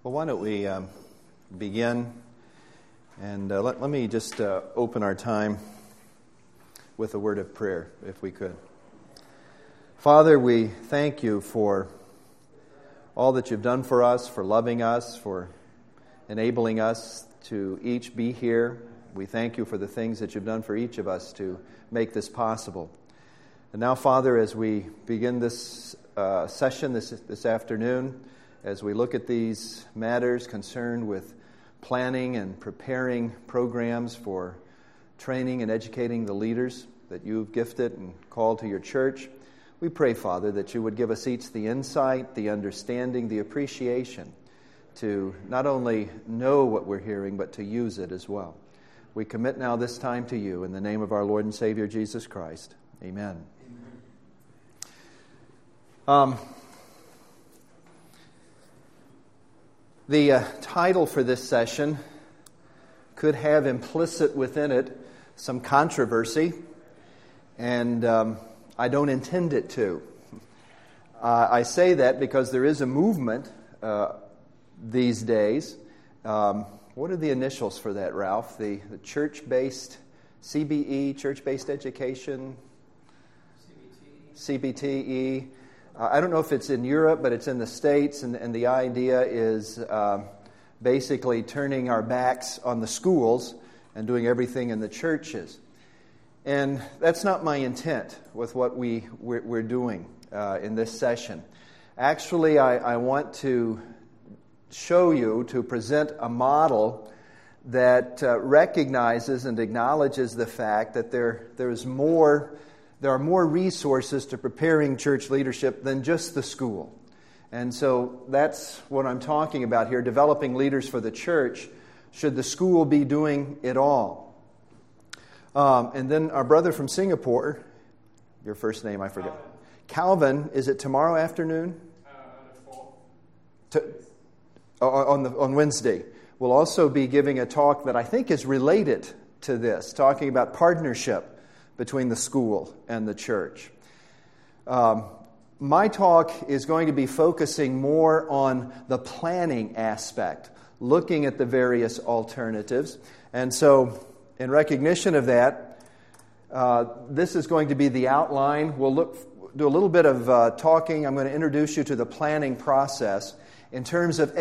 Well, why don't we begin, and let me just open our time with a word of prayer, if we could. Father, we thank you for all that you've done for us, for loving us, for enabling us to each be here. We thank you for the things that you've done for each of us to make this possible. And now, Father, as we begin this session this afternoon, as we look at these matters concerned with planning and preparing programs for training and educating the leaders that you've gifted and called to your church, we pray, Father, that you would give us each the insight, the understanding, the appreciation to not only know what we're hearing, but to use it as well. We commit now this time to you in the name of our Lord and Savior, Jesus Christ. Amen. The title for this session could have implicit within it some controversy, and I don't intend it to. I say that because there is a movement these days. What are the initials for that, Ralph? The church-based CBE, church-based education? CBTE. I don't know if it's in Europe, but it's in the States, and the idea is basically turning our backs on the schools and doing everything in the churches. And that's not my intent with what we're doing in this session. Actually, I want to show you, to present a model that recognizes and acknowledges the fact that there are more resources to preparing church leadership than just the school. And so that's what I'm talking about here, developing leaders for the church. Should the school be doing it all? And then our brother from Singapore, your first name I forget. Calvin, is it tomorrow afternoon? On Wednesday. We'll also be giving a talk that I think is related to this, talking about partnership between the school and the church. My talk is going to be focusing more on the planning aspect, looking at the various alternatives. And so, in recognition of that, this is going to be the outline. We'll do a little bit of talking. I'm going to introduce you to the planning process in terms of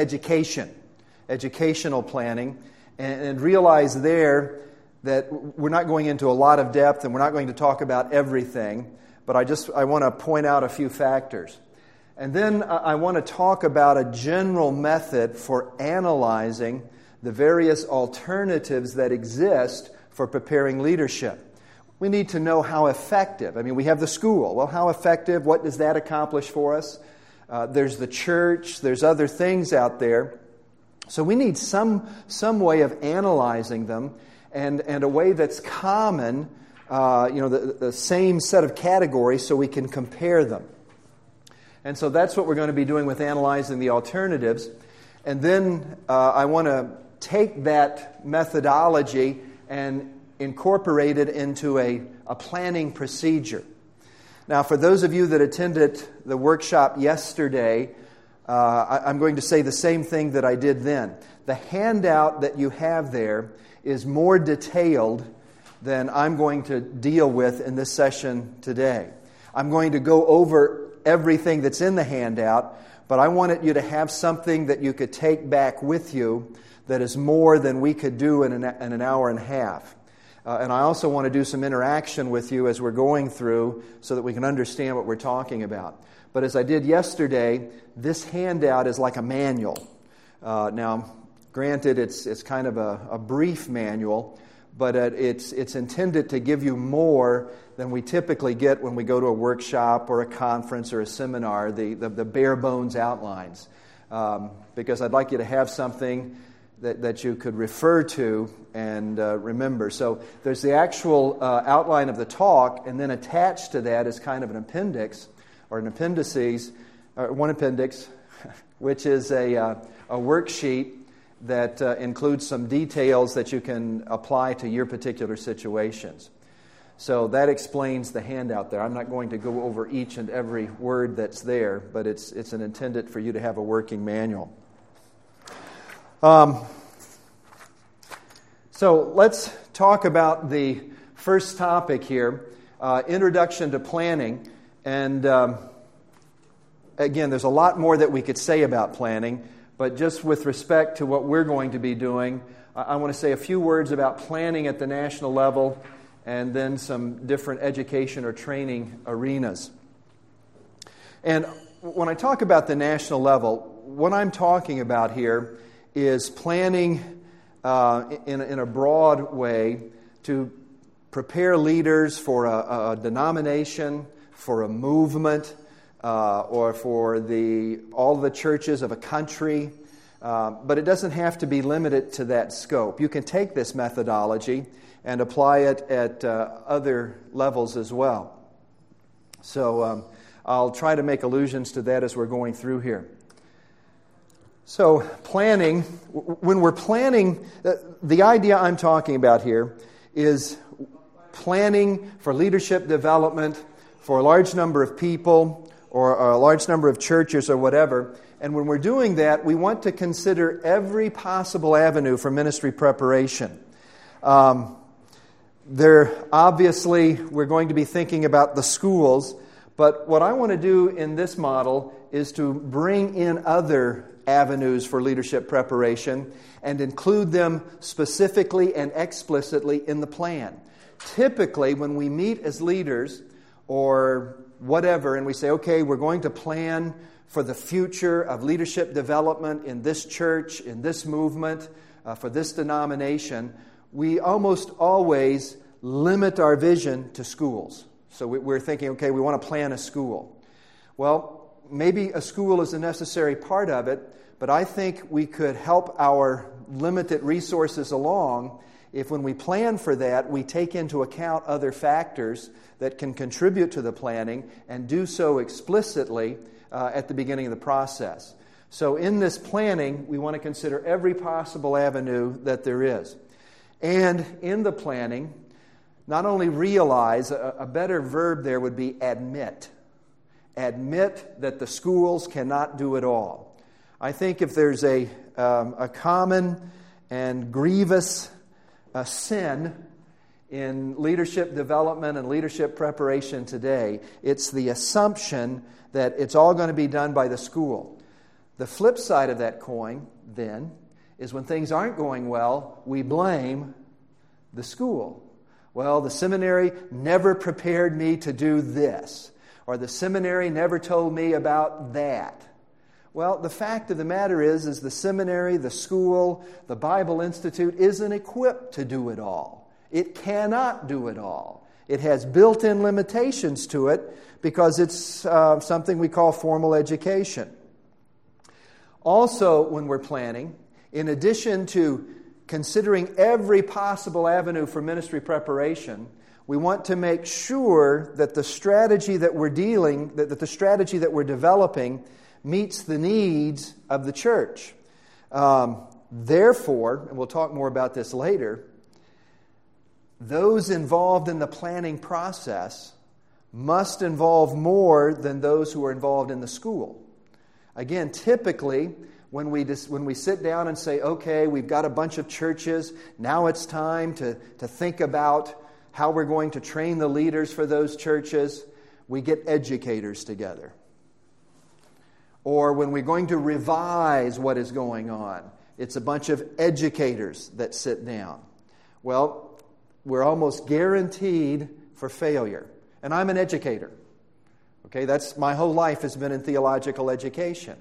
educational planning, and realize there that we're not going into a lot of depth and we're not going to talk about everything, but I want to point out a few factors. And then I want to talk about a general method for analyzing the various alternatives that exist for preparing leadership. We need to know how effective. I mean, we have the school. Well, how effective? What does that accomplish for us? There's the church. There's other things out there. So we need some way of analyzing them, and a way that's common, the same set of categories, so we can compare them. And so that's what we're going to be doing with analyzing the alternatives. And then I want to take that methodology and incorporate it into a planning procedure. Now, for those of you that attended the workshop yesterday, I'm going to say the same thing that I did then. The handout that you have there is more detailed than I'm going to deal with in this session today. I'm going to go over everything that's in the handout, but I wanted you to have something that you could take back with you that is more than we could do in an hour and a half. And I also want to do some interaction with you as we're going through so that we can understand what we're talking about. But as I did yesterday, this handout is like a manual. Now, granted, it's kind of a brief manual, but it's intended to give you more than we typically get when we go to a workshop or a conference or a seminar, the bare bones outlines. Because I'd like you to have something that you could refer to and remember. So there's the actual outline of the talk, and then attached to that is kind of an appendix, or an appendices, or one appendix, which is a worksheet that includes some details that you can apply to your particular situations. So that explains the handout there. I'm not going to go over each and every word that's there, but it's intended for you to have a working manual. So let's talk about the first topic here, introduction to planning. And again, there's a lot more that we could say about planning, but just with respect to what we're going to be doing, I want to say a few words about planning at the national level and then some different education or training arenas. And when I talk about the national level, what I'm talking about here is planning in a broad way to prepare leaders for a denomination, for a movement, or for all the churches of a country. But it doesn't have to be limited to that scope. You can take this methodology and apply it at other levels as well. So I'll try to make allusions to that as we're going through here. So planning, when we're planning, the idea I'm talking about here is planning for leadership development for a large number of people or a large number of churches or whatever. And when we're doing that, we want to consider every possible avenue for ministry preparation. Obviously, we're going to be thinking about the schools, but what I want to do in this model is to bring in other avenues for leadership preparation and include them specifically and explicitly in the plan. Typically, when we meet as leaders or whatever, and we say, okay, we're going to plan for the future of leadership development in this church, in this movement, for this denomination, we almost always limit our vision to schools. So we're thinking, okay, we want to plan a school. Well, maybe a school is a necessary part of it, but I think we could help our limited resources along if when we plan for that, we take into account other factors that can contribute to the planning and do so explicitly at the beginning of the process. So in this planning, we want to consider every possible avenue that there is. And in the planning, not only realize, a better verb there would be admit. Admit that the schools cannot do it all. I think if there's a common and grievous sin in leadership development and leadership preparation today, it's the assumption that it's all going to be done by the school. The flip side of that coin, then, is when things aren't going well, we blame the school. Well, the seminary never prepared me to do this, or the seminary never told me about that. Well, the fact of the matter is the seminary, the school, the Bible Institute isn't equipped to do it all. It cannot do it all. It has built-in limitations to it because it's something we call formal education. Also, when we're planning, in addition to considering every possible avenue for ministry preparation, we want to make sure that the strategy that we're developing meets the needs of the church. Therefore, and we'll talk more about this later, those involved in the planning process must involve more than those who are involved in the school. Again, typically, when we sit down and say, okay, we've got a bunch of churches, now it's time to think about how we're going to train the leaders for those churches, we get educators together. Or when we're going to revise what is going on, it's a bunch of educators that sit down. Well, we're almost guaranteed for failure. And I'm an educator. Okay, that's my whole life has been in theological education.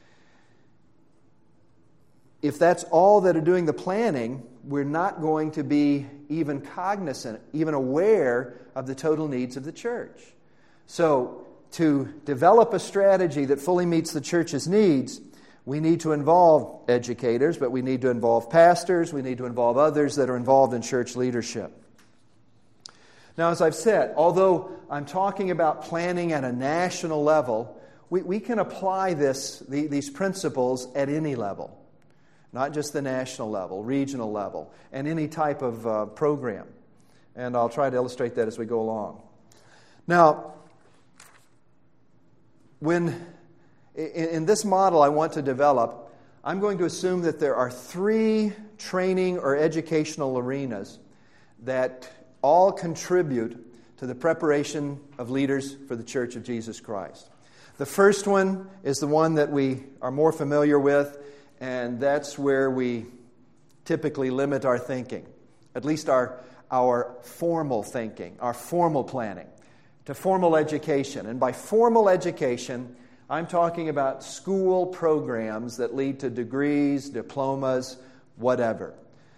If that's all that are doing the planning, we're not going to be even cognizant, even aware of the total needs of the church. So, to develop a strategy that fully meets the church's needs, we need to involve educators, but we need to involve pastors, we need to involve others that are involved in church leadership. Now, as I've said, although I'm talking about planning at a national level, we can apply these principles at any level. Not just the national level, regional level, and any type of program. And I'll try to illustrate that as we go along. Now, when in this model I want to develop, I'm going to assume that there are 3 training or educational arenas that all contribute to the preparation of leaders for the Church of Jesus Christ. The first one is the one that we are more familiar with, and that's where we typically limit our thinking, at least our formal thinking, our formal planning, to formal education. And by formal education, I'm talking about school programs that lead to degrees, diplomas, whatever.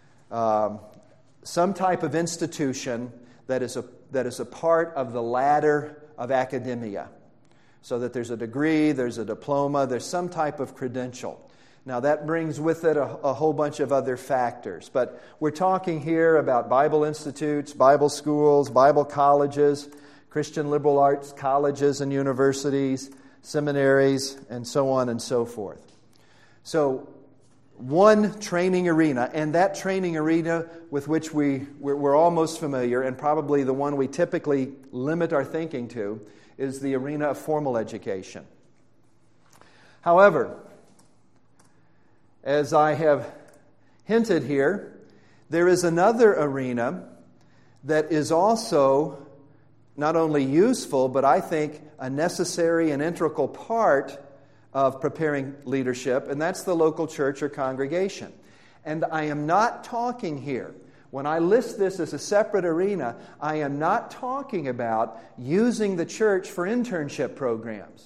Some type of institution that is a part of the ladder of academia. So that there's a degree, there's a diploma, there's some type of credential. Now that brings with it a whole bunch of other factors. But we're talking here about Bible institutes, Bible schools, Bible colleges, Christian liberal arts colleges and universities, seminaries, and so on and so forth. So one training arena, and that training arena with which we're all most familiar, and probably the one we typically limit our thinking to, is the arena of formal education. However, as I have hinted here, there is another arena that is also not only useful, but I think a necessary and integral part of preparing leadership, and that's the local church or congregation. And I am not talking here, when I list this as a separate arena, I am not talking about using the church for internship programs.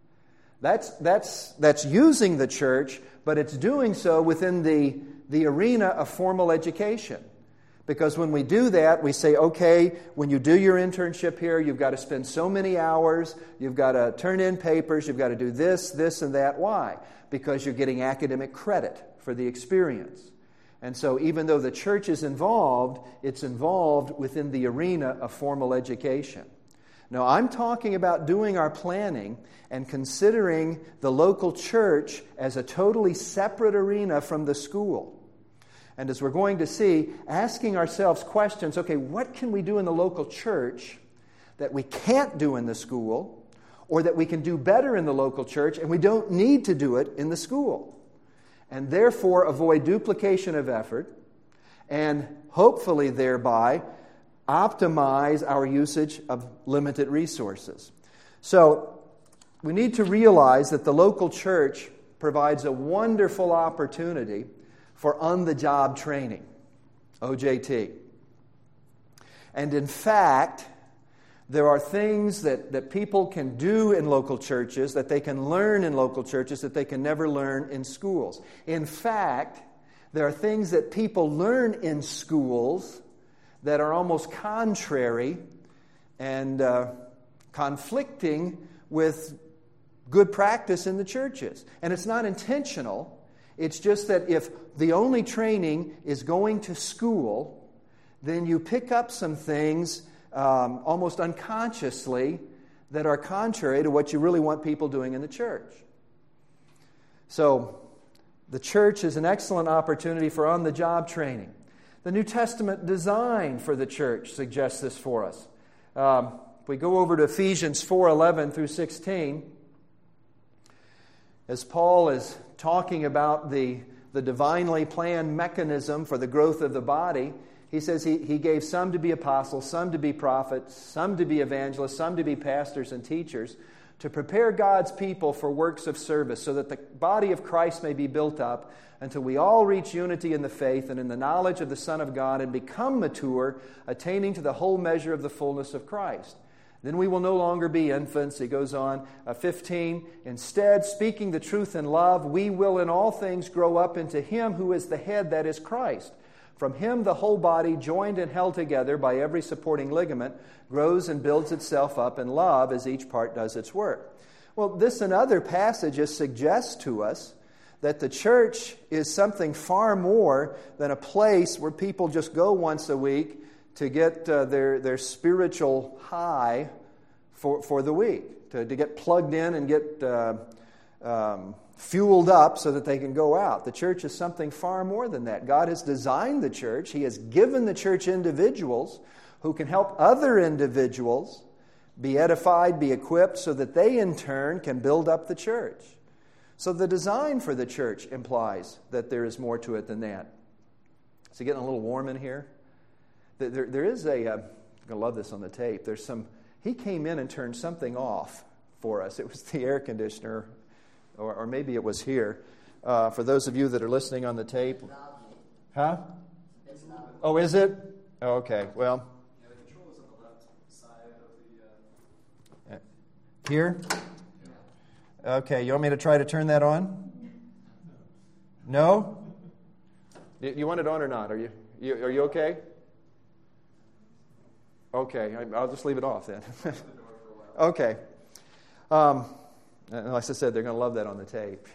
That's using the church, but it's doing so within the arena of formal education. Because when we do that, we say, okay, when you do your internship here, you've got to spend so many hours, you've got to turn in papers, you've got to do this, this, and that. Why? Because you're getting academic credit for the experience. And so even though the church is involved, it's involved within the arena of formal education. Now, I'm talking about doing our planning and considering the local church as a totally separate arena from the school. And as we're going to see, asking ourselves questions, okay, what can we do in the local church that we can't do in the school, or that we can do better in the local church and we don't need to do it in the school? And therefore avoid duplication of effort and hopefully thereby optimize our usage of limited resources. So we need to realize that the local church provides a wonderful opportunity for on-the-job training, OJT. And in fact, there are things that people can do in local churches, that they can learn in local churches, that they can never learn in schools. In fact, there are things that people learn in schools that are almost contrary and conflicting with good practice in the churches. And it's not intentional. It's just that if the only training is going to school, then you pick up some things almost unconsciously that are contrary to what you really want people doing in the church. So, the church is an excellent opportunity for on-the-job training. The New Testament design for the church suggests this for us. If we go over to Ephesians 4:11 through 16, as Paul is talking about the divinely planned mechanism for the growth of the body, he says he gave some to be apostles, some to be prophets, some to be evangelists, some to be pastors and teachers, to prepare God's people for works of service, so that the body of Christ may be built up until we all reach unity in the faith and in the knowledge of the Son of God and become mature, attaining to the whole measure of the fullness of Christ. Then we will no longer be infants. He goes on, 15, instead, speaking the truth in love, we will in all things grow up into Him who is the head, that is Christ. From Him the whole body, joined and held together by every supporting ligament, grows and builds itself up in love as each part does its work. Well, this and other passages suggest to us that the church is something far more than a place where people just go once a week to get their spiritual high for the week, to get plugged in and get fueled up so that they can go out. The church is something far more than that. God has designed the church. He has given the church individuals who can help other individuals be edified, be equipped, so that they in turn can build up the church. So the design for the church implies that there is more to it than that. Is it getting a little warm in here? There is a, I'm going to love this on the tape, he came in and turned something off for us. It was the air conditioner, or maybe it was here. For those of you that are listening on the tape. Huh? Oh, is it? Oh, okay, well. Yeah, the control is on the left side of the... Here? Okay, you want me to try to turn that on? No? You want it on or not? Are you okay? Okay, I'll just leave it off then. Okay. Like I said, they're going to love that on the tape.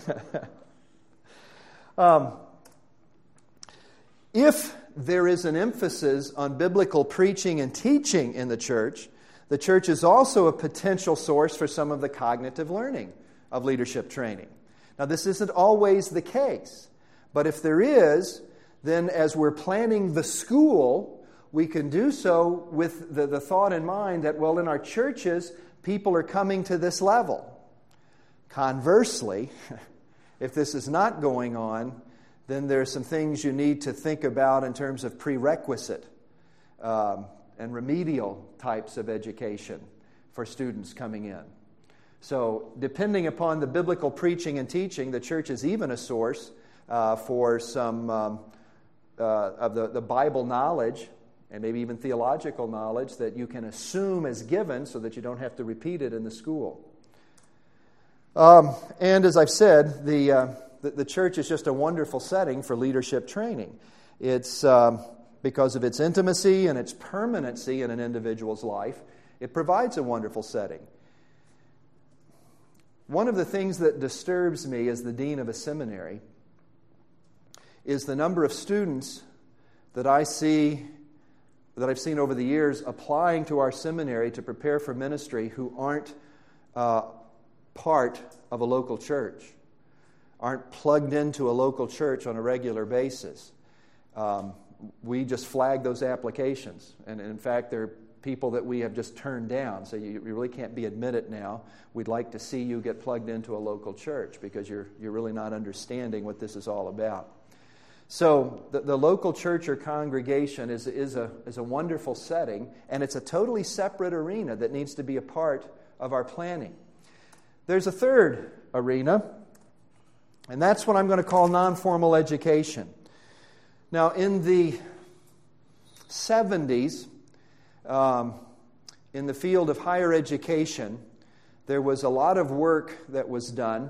If there is an emphasis on biblical preaching and teaching in the church is also a potential source for some of the cognitive learning of leadership training. Now, this isn't always the case, but if there is, then as we're planning the school, we can do so with the thought in mind that, well, in our churches, people are coming to this level. Conversely, if this is not going on, then there are some things you need to think about in terms of prerequisite and remedial types of education for students coming in. So, depending upon the biblical preaching and teaching, the church is even a source for some of the Bible knowledge and maybe even theological knowledge that you can assume as given so that you don't have to repeat it in the school. And as I've said, the church is just a wonderful setting for leadership training. It's because of its intimacy and its permanency in an individual's life, it provides a wonderful setting. One of the things that disturbs me as the dean of a seminary is the number of students that I've seen over the years applying to our seminary to prepare for ministry who aren't part of a local church, aren't plugged into a local church on a regular basis. We just flag those applications. And in fact, there are people that we have just turned down. So you really can't be admitted now. We'd like to see you get plugged into a local church because you're really not understanding what this is all about. So the local church or congregation is a wonderful setting, and it's a totally separate arena that needs to be a part of our planning. There's a third arena, and that's what I'm going to call non-formal education. Now, in the 70s, in the field of higher education, there was a lot of work that was done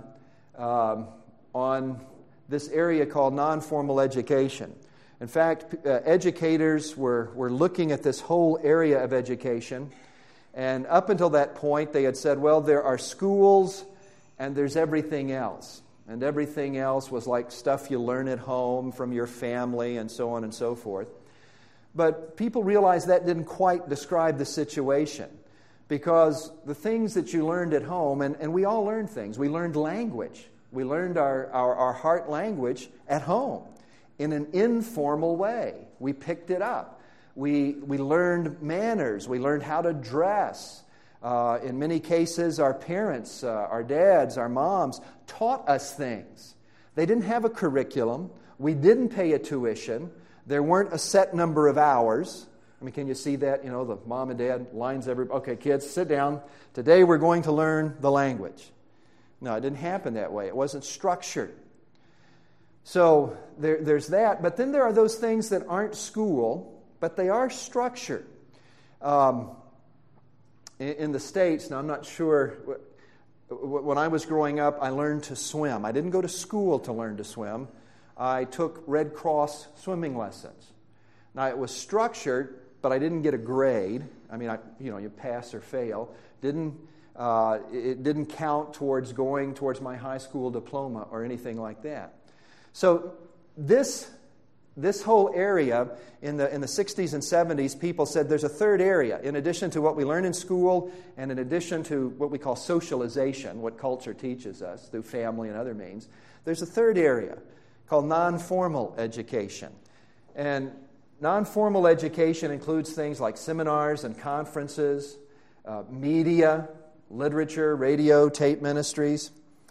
on this area called non-formal education. In fact, educators were looking at this whole area of education, and up until that point, they had said, well, there are schools and there's everything else. And everything else was like stuff you learn at home from your family and so on and so forth. But people realized that didn't quite describe the situation, because the things that you learned at home, and we all learned things. We learned language. We learned our heart language at home in an informal way. We picked it up. We learned manners. We learned how to dress. In many cases, our parents, our dads, our moms taught us things. They didn't have a curriculum. We didn't pay a tuition. There weren't a set number of hours. I mean, can you see that? You know, the mom and dad lines okay, kids, sit down. Today we're going to learn the language. No, it didn't happen that way. It wasn't structured. So there's that. But then there are those things that aren't school, but they are structured. In the States, now I'm not sure, when I was growing up, I learned to swim. I didn't go to school to learn to swim. I took Red Cross swimming lessons. Now, it was structured, but I didn't get a grade. I mean, you pass or fail. It didn't count towards going towards my high school diploma or anything like that. So this whole area in the 60s and 70s, people said there's a third area. In addition to what we learn in school and in addition to what we call socialization, what culture teaches us through family and other means, there's a third area called non-formal education. And non-formal education includes things like seminars and conferences, media, literature, radio, tape ministries.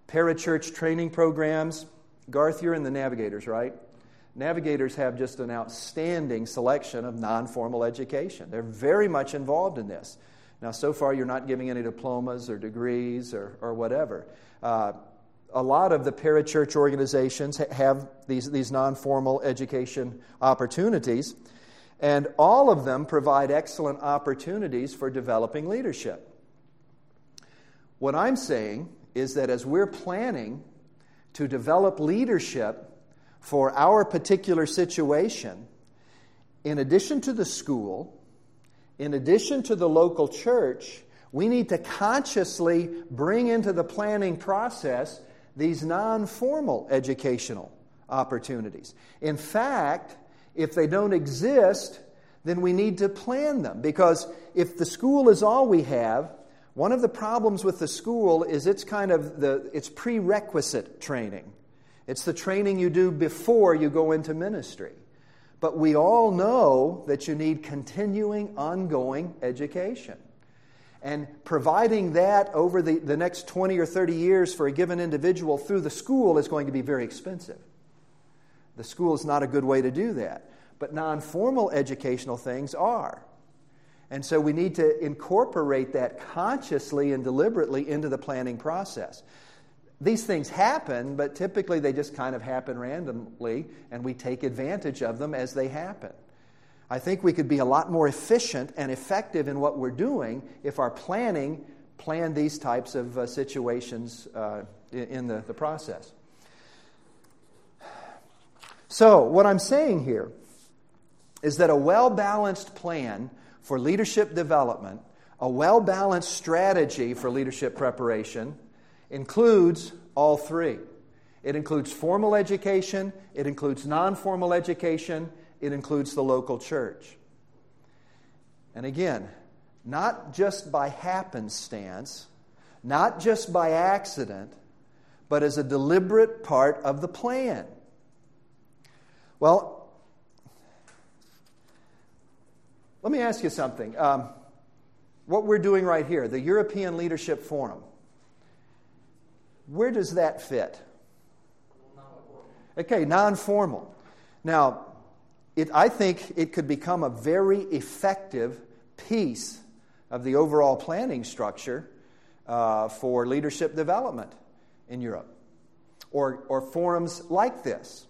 parachurch training programs. Garth, you're in the Navigators, right? Navigators have just an outstanding selection of non-formal education. They're very much involved in this. Now, so far, you're not giving any diplomas or degrees or whatever. A lot of the parachurch organizations have these non-formal education opportunities, and all of them provide excellent opportunities for developing leadership. What I'm saying is that as we're planning to develop leadership for our particular situation, in addition to the school, in addition to the local church, we need to consciously bring into the planning process these non-formal educational opportunities. In fact, if they don't exist, then we need to plan them. Because if the school is all we have, one of the problems with the school is it's prerequisite training. It's the training you do before you go into ministry. But we all know that you need continuing, ongoing education. And providing that over the next 20 or 30 years for a given individual through the school is going to be very expensive. The school is not a good way to do that. But non-formal educational things are. And so we need to incorporate that consciously and deliberately into the planning process. These things happen, but typically they just kind of happen randomly, and we take advantage of them as they happen. I think we could be a lot more efficient and effective in what we're doing if our planning planned these types of situations in the process. So, what I'm saying here is that a well-balanced plan for leadership development, a well-balanced strategy for leadership preparation, includes all three. It includes formal education, it includes non-formal education, it includes the local church. And again, not just by happenstance, not just by accident, but as a deliberate part of the plan. Well, let me ask you something. What we're doing right here, the European Leadership Forum, where does that fit? Okay, non-formal. Now, I think it could become a very effective piece of the overall planning structure for leadership development in Europe, or forums like this.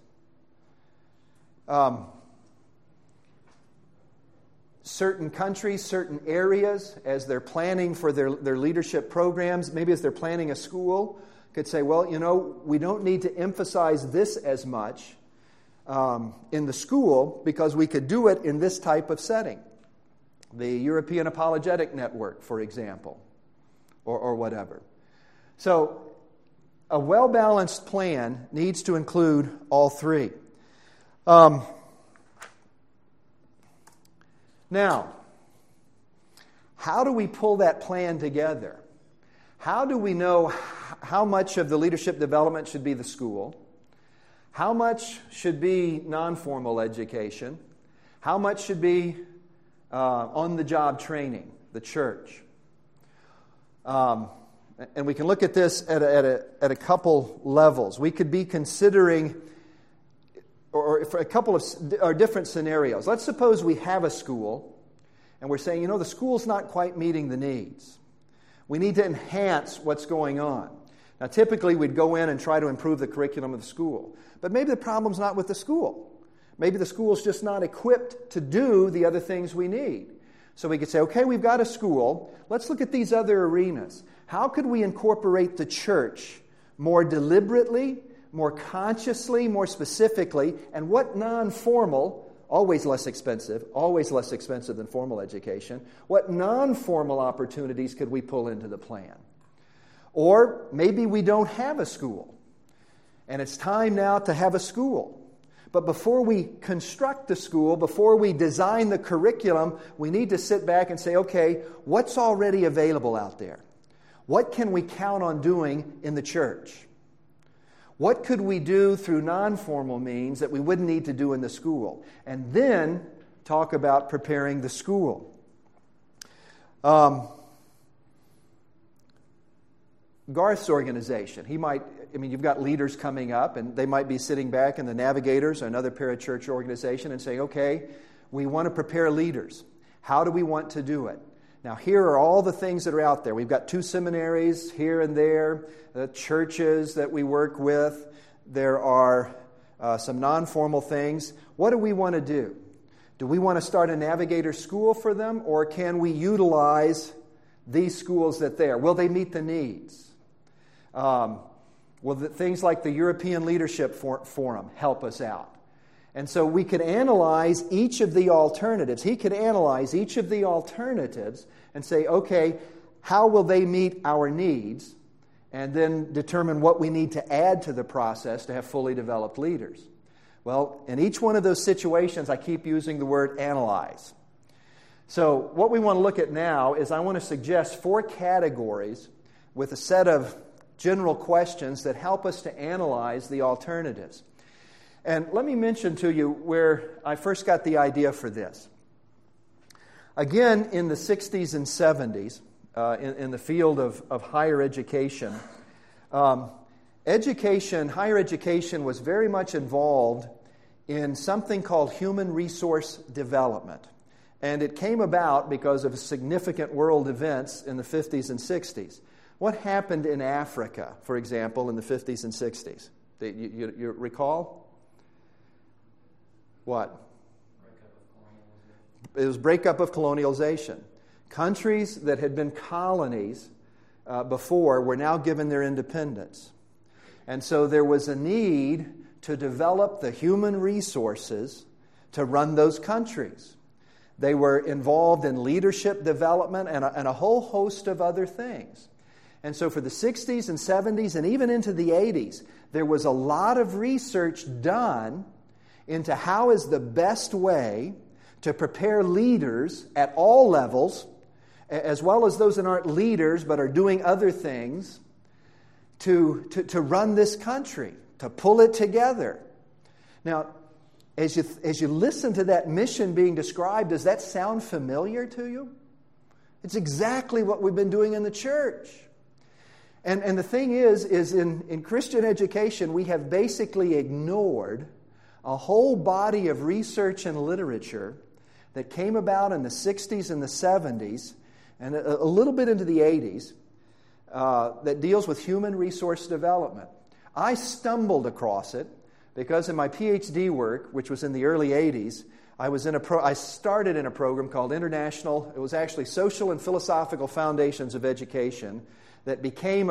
Certain countries, certain areas, as they're planning for their leadership programs, maybe as they're planning a school, could say, well, we don't need to emphasize this as much in the school because we could do it in this type of setting. The European Apologetic Network, for example, or whatever. So a well-balanced plan needs to include all three. Now, how do we pull that plan together? How do we know how much of the leadership development should be the school? How much should be non-formal education? How much should be on-the-job training, the church? And we can look at this at a couple levels. We could be considering, or for a couple of different scenarios. Let's suppose we have a school, and we're saying, the school's not quite meeting the needs. We need to enhance what's going on. Now, typically, we'd go in and try to improve the curriculum of the school. But maybe the problem's not with the school. Maybe the school's just not equipped to do the other things we need. So we could say, okay, we've got a school. Let's look at these other arenas. How could we incorporate the church more deliberately, more consciously, more specifically, and what non-formal, always less expensive than formal education, what non-formal opportunities could we pull into the plan? Or maybe we don't have a school, and it's time now to have a school. But before we construct the school, before we design the curriculum, we need to sit back and say, okay, what's already available out there? What can we count on doing in the church? What could we do through non-formal means that we wouldn't need to do in the school? And then talk about preparing the school. Garth's organization. You've got leaders coming up, and they might be sitting back in the Navigators or another parachurch organization and saying, okay, we want to prepare leaders. How do we want to do it? Now, here are all the things that are out there. We've got 2 seminaries here and there, churches that we work with. There are some non-formal things. What do we want to do? Do we want to start a Navigator school for them, or can we utilize these schools that there? Will they meet the needs? Will things like the European Leadership Forum help us out? And so we could analyze each of the alternatives. He could analyze each of the alternatives and say, okay, how will they meet our needs? And then determine what we need to add to the process to have fully developed leaders. Well, in each one of those situations, I keep using the word analyze. So what we want to look at now is I want to suggest 4 categories with a set of general questions that help us to analyze the alternatives. And let me mention to you where I first got the idea for this. Again, in the 60s and 70s, in the field of higher education, higher education was very much involved in something called human resource development. And it came about because of significant world events in the 50s and 60s. What happened in Africa, for example, in the 50s and 60s? You recall? What? It was breakup of colonialization. Countries that had been colonies before were now given their independence. And so there was a need to develop the human resources to run those countries. They were involved in leadership development and a whole host of other things. And so for the 60s and 70s and even into the 80s, there was a lot of research done into how is the best way to prepare leaders at all levels, as well as those that aren't leaders but are doing other things, to run this country, to pull it together. Now, as you listen to that mission being described, does that sound familiar to you? It's exactly what we've been doing in the church. And the thing is in Christian education, we have basically ignored a whole body of research and literature that came about in the 60s and the 70s and a little bit into the 80s that deals with human resource development. I stumbled across it because in my PhD work, which was in the early 80s, I started in a program called International. It was actually Social and Philosophical Foundations of Education that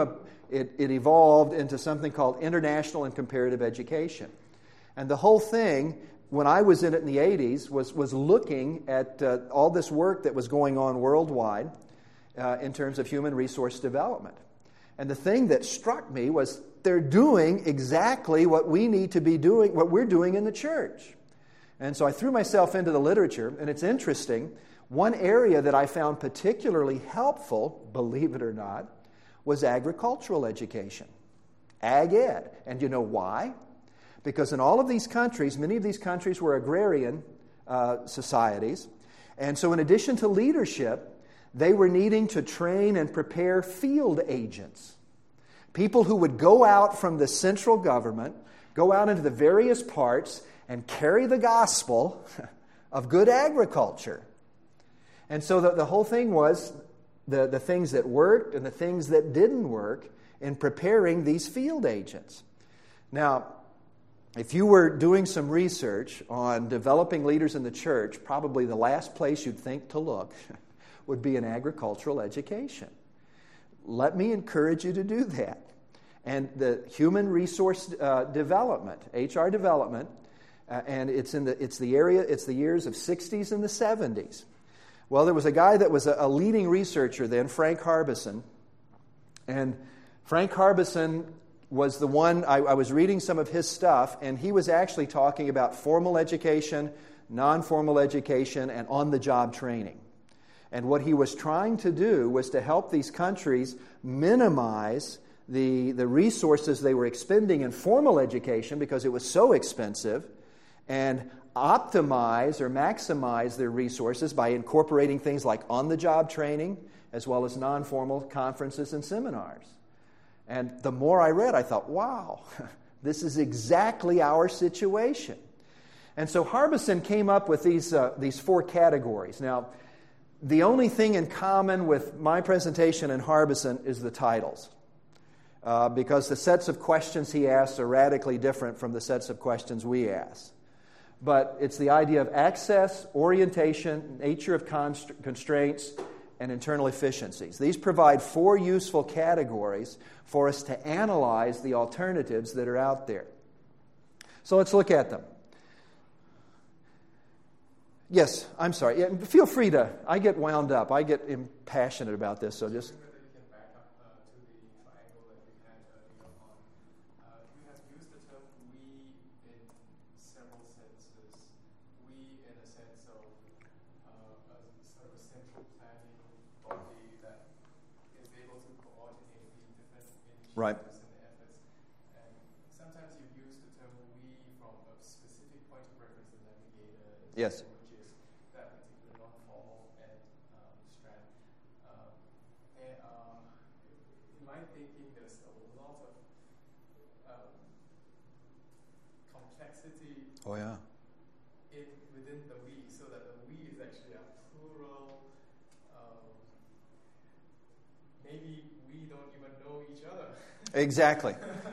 it evolved into something called International and Comparative Education. And the whole thing, when I was in it in the 80s, was looking at all this work that was going on worldwide in terms of human resource development. And the thing that struck me was they're doing exactly what we need to be doing, what we're doing in the church. And so I threw myself into the literature, and it's interesting. One area that I found particularly helpful, believe it or not, was agricultural education, ag ed. And you know why? Because in all of these countries, many of these countries were agrarian societies. And so in addition to leadership, they were needing to train and prepare field agents. People who would go out from the central government, go out into the various parts, and carry the gospel of good agriculture. And so the whole thing was the things that worked and the things that didn't work in preparing these field agents. Now, if you were doing some research on developing leaders in the church, probably the last place you'd think to look would be in agricultural education. Let me encourage you to do that. And the human resource development, HR development, and it's the years of 60s and the 70s. Well, there was a guy that was a leading researcher then, Frank Harbison. And Frank Harbison was the one, I was reading some of his stuff, and he was actually talking about formal education, non-formal education, and on-the-job training. And what he was trying to do was to help these countries minimize the resources they were expending in formal education because it was so expensive, and optimize or maximize their resources by incorporating things like on-the-job training as well as non-formal conferences and seminars. And the more I read, I thought, wow, this is exactly our situation. And so Harbison came up with these 4 categories. Now, the only thing in common with my presentation and Harbison is the titles. Because the sets of questions he asks are radically different from the sets of questions we ask. But it's the idea of access, orientation, nature of constraints, and internal efficiencies. These provide 4 useful categories for us to analyze the alternatives that are out there. So let's look at them. Yes, I'm sorry. Yeah, feel free to. I get wound up. I get impassionate about this, so just... Right. And sometimes you use the term "we" from a specific point of reference, the navigator, yes, which is that particular non-formal and strand. In my thinking, there's a lot of complexity. Oh yeah. Within the "we," so that the "we" is actually a plural. Maybe we don't even know each other. Exactly.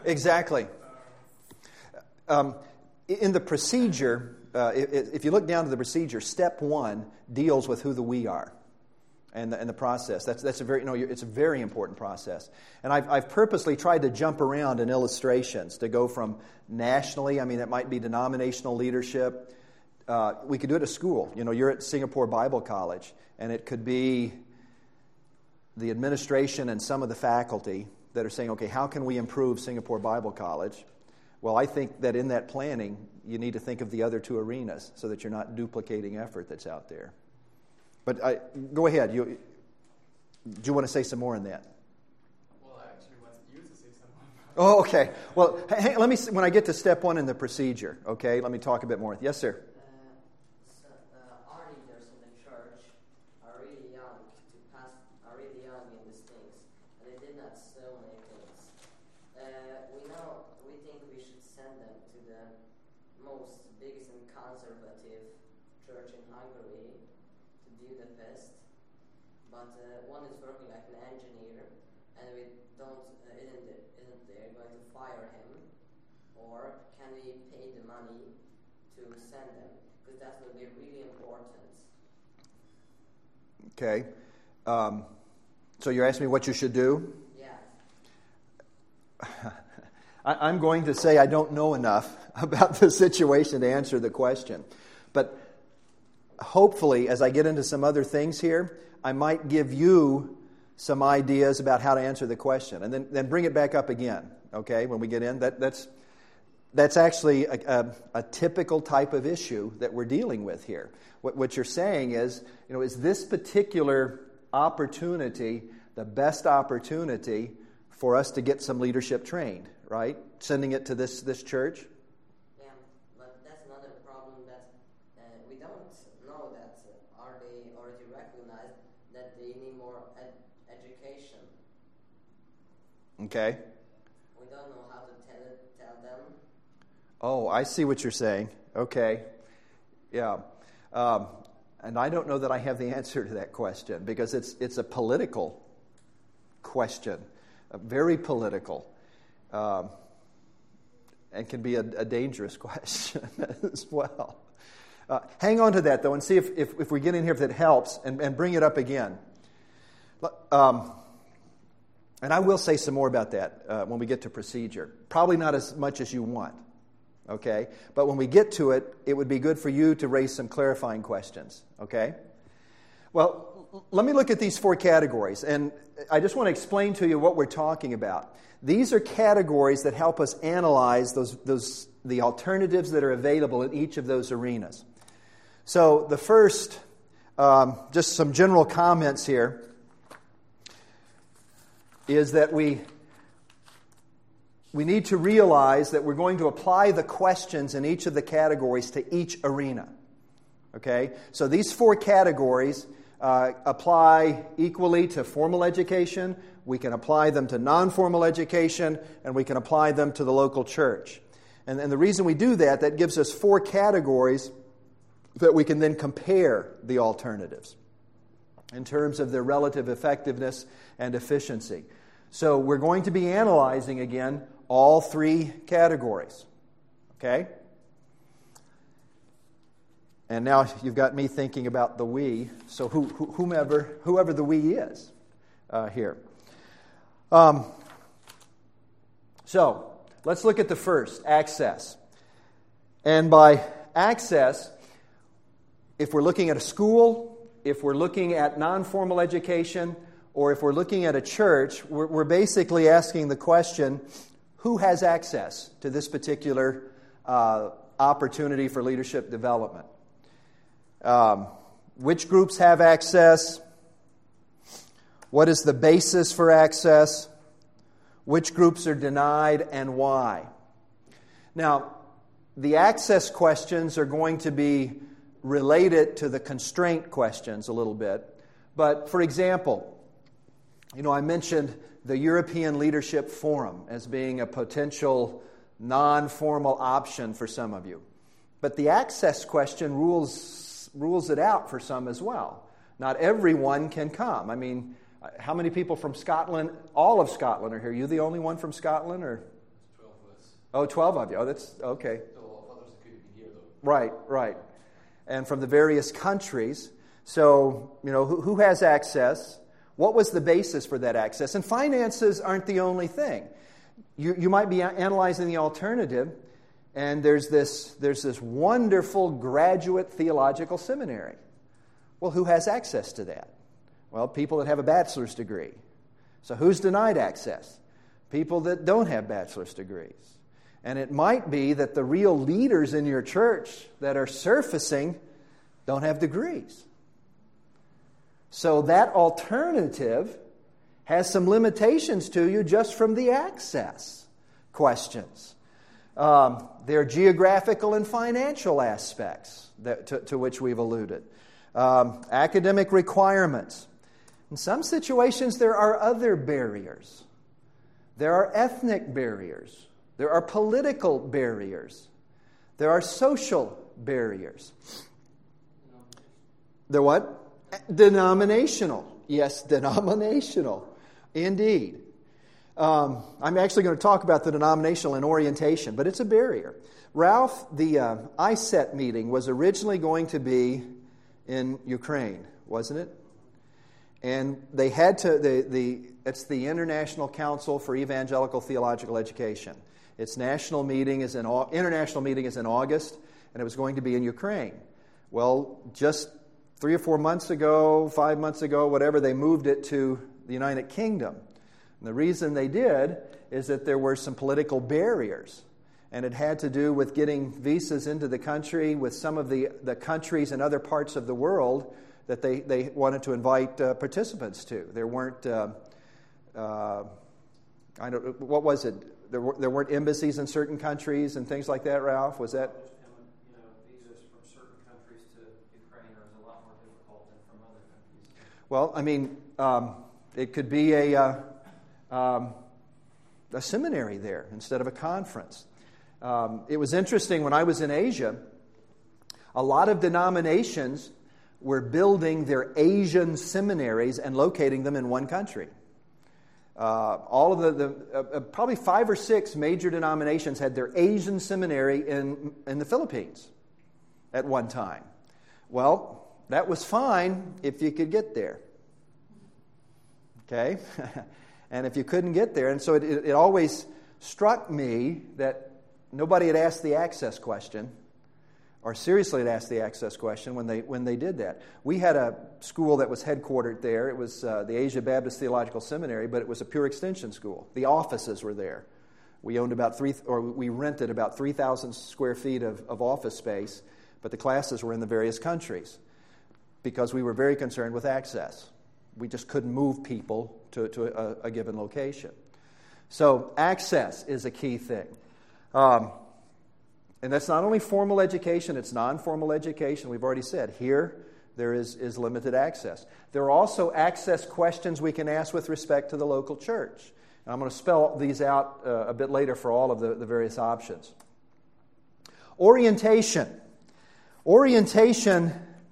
In the procedure, if you look down to the procedure, step 1 deals with who the we are, and the process. That's it's a very important process. And I've purposely tried to jump around in illustrations to go from nationally. I mean, it might be denominational leadership. We could do it at school. You're at Singapore Bible College, and it could be the administration and some of the faculty that are saying, okay, how can we improve Singapore Bible College? Well, I think that in that planning, you need to think of the other 2 arenas so that you're not duplicating effort that's out there. But go ahead. Do you want to say some more on that? Well, I actually wanted you to say some more. Oh, okay. Well, let me. When I get to step 1 in the procedure, okay, let me talk a bit more. Yes, sir. Our leaders in the church are really young in these things, and they did not so many things. We think we should send them to the biggest and conservative church in Hungary to do the best. But one is working like an engineer, and we isn't there going to fire him, or can we pay the money to send them? Because that will be really important. Okay. So you're asking me what you should do? Yeah. I'm going to say I don't know enough about the situation to answer the question. But hopefully, as I get into some other things here, I might give you some ideas about how to answer the question. And then bring it back up again, okay, when we get in. That's actually a typical type of issue that we're dealing with here. What you're saying is this particular opportunity the best opportunity for us to get some leadership trained, right? Sending it to this church? Yeah, but that's another problem that we don't know that are they already recognized that they need more education. Okay. We don't know how to tell them. Oh, I see what you're saying. Okay. Yeah. And I don't know that I have the answer to that question because it's a political question, very political, and can be a dangerous question as well. Hang on to that, though, and see if we get in here, if it helps, and bring it up again. And I will say some more about that when we get to procedure. Probably not as much as you want, okay? But when we get to it, it would be good for you to raise some clarifying questions, okay? Well, let me look at these 4 categories, and I just want to explain to you what we're talking about. These are categories that help us analyze the alternatives that are available in each of those arenas. So the first, just some general comments here, is that we need to realize that we're going to apply the questions in each of the categories to each arena. Okay? So these 4 categories apply equally to formal education, we can apply them to non-formal education, and we can apply them to the local church. And the reason we do that gives us 4 categories that we can then compare the alternatives in terms of their relative effectiveness and efficiency. So we're going to be analyzing, again, all 3 categories. Okay? And now you've got me thinking about the we, so whoever the we is here. So let's look at the first, access. And by access, if we're looking at a school, if we're looking at non-formal education, or if we're looking at a church, we're basically asking the question, who has access to this particular opportunity for leadership development? Which groups have access? What is the basis for access? Which groups are denied and why? Now, the access questions are going to be related to the constraint questions a little bit. But, for example, I mentioned the European Leadership Forum as being a potential non-formal option for some of you. But the access question rules it out for some as well. Not everyone can come. I mean, how many people from Scotland? All of Scotland are here. You the only one from Scotland, or 12 of us. Oh, 12 of you. Oh, that's okay. There are a lot of others that couldn't be here, though. Right. And from the various countries. So, who has access? What was the basis for that access? And finances aren't the only thing. You might be analyzing the alternative, and there's this wonderful graduate theological seminary. Well, who has access to that? Well, people that have a bachelor's degree. So who's denied access? People that don't have bachelor's degrees. And it might be that the real leaders in your church that are surfacing don't have degrees. So that alternative has some limitations to you just from the access questions. There are geographical and financial aspects to which we've alluded. Academic requirements. In some situations, there are other barriers. There are ethnic barriers. There are political barriers. There are social barriers. They're what? Denominational. Yes, denominational. Indeed. I'm actually going to talk about the denominational in orientation, but it's a barrier. Ralph, the ISET meeting was originally going to be in Ukraine, wasn't it? And they had to, it's the International Council for Evangelical Theological Education. Its international meeting is in August, and it was going to be in Ukraine. Well, just 3 or 4 months ago, 5 months ago, whatever, they moved it to the United Kingdom. And the reason they did is that there were some political barriers. And it had to do with getting visas into the country with some of the countries in other parts of the world that they wanted to invite participants to. There weren't, what was it? There weren't embassies in certain countries and things like that, Ralph? Was that? Visas from certain countries to Ukraine are a lot more difficult than from other countries. Well, I mean, it could be a seminary there instead of a conference. It was interesting when I was in Asia, a lot of denominations were building their Asian seminaries and locating them in one country. All of probably 5 or 6 major denominations had their Asian seminary in the Philippines at one time. Well, that was fine if you could get there. Okay? And if you couldn't get there, and so it always struck me that nobody had asked the access question, or seriously had asked the access question when they did that. We had a school that was headquartered there. It was the Asia Baptist Theological Seminary, but it was a pure extension school. The offices were there. We rented about 3,000 square feet of office space, but the classes were in the various countries because we were very concerned with access. We just couldn't move people to a given location. So access is a key thing. And that's not only formal education, it's non-formal education. We've already said here, there is limited access. There are also access questions we can ask with respect to the local church. And I'm going to spell these out a bit later for all of the various options. Orientation. Orientation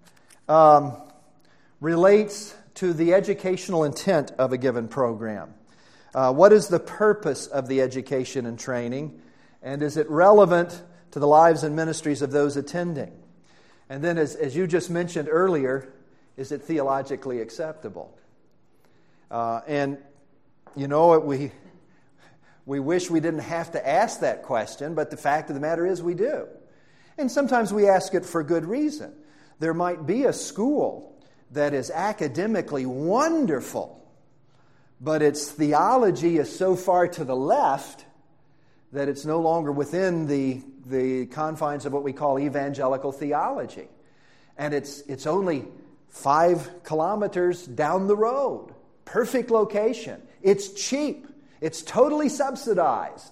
relates to the educational intent of a given program. What is the purpose of the education and training? And is it relevant to the lives and ministries of those attending? And then, as you just mentioned earlier, is it theologically acceptable? And, you know, we wish we didn't have to ask that question, but the fact of the matter is we do. And sometimes we ask it for good reason. There might be a school that is academically wonderful, but its theology is so far to the left that it's no longer within the confines of what we call evangelical theology. And it's only 5 kilometers down the road. Perfect location. It's cheap. It's totally subsidized.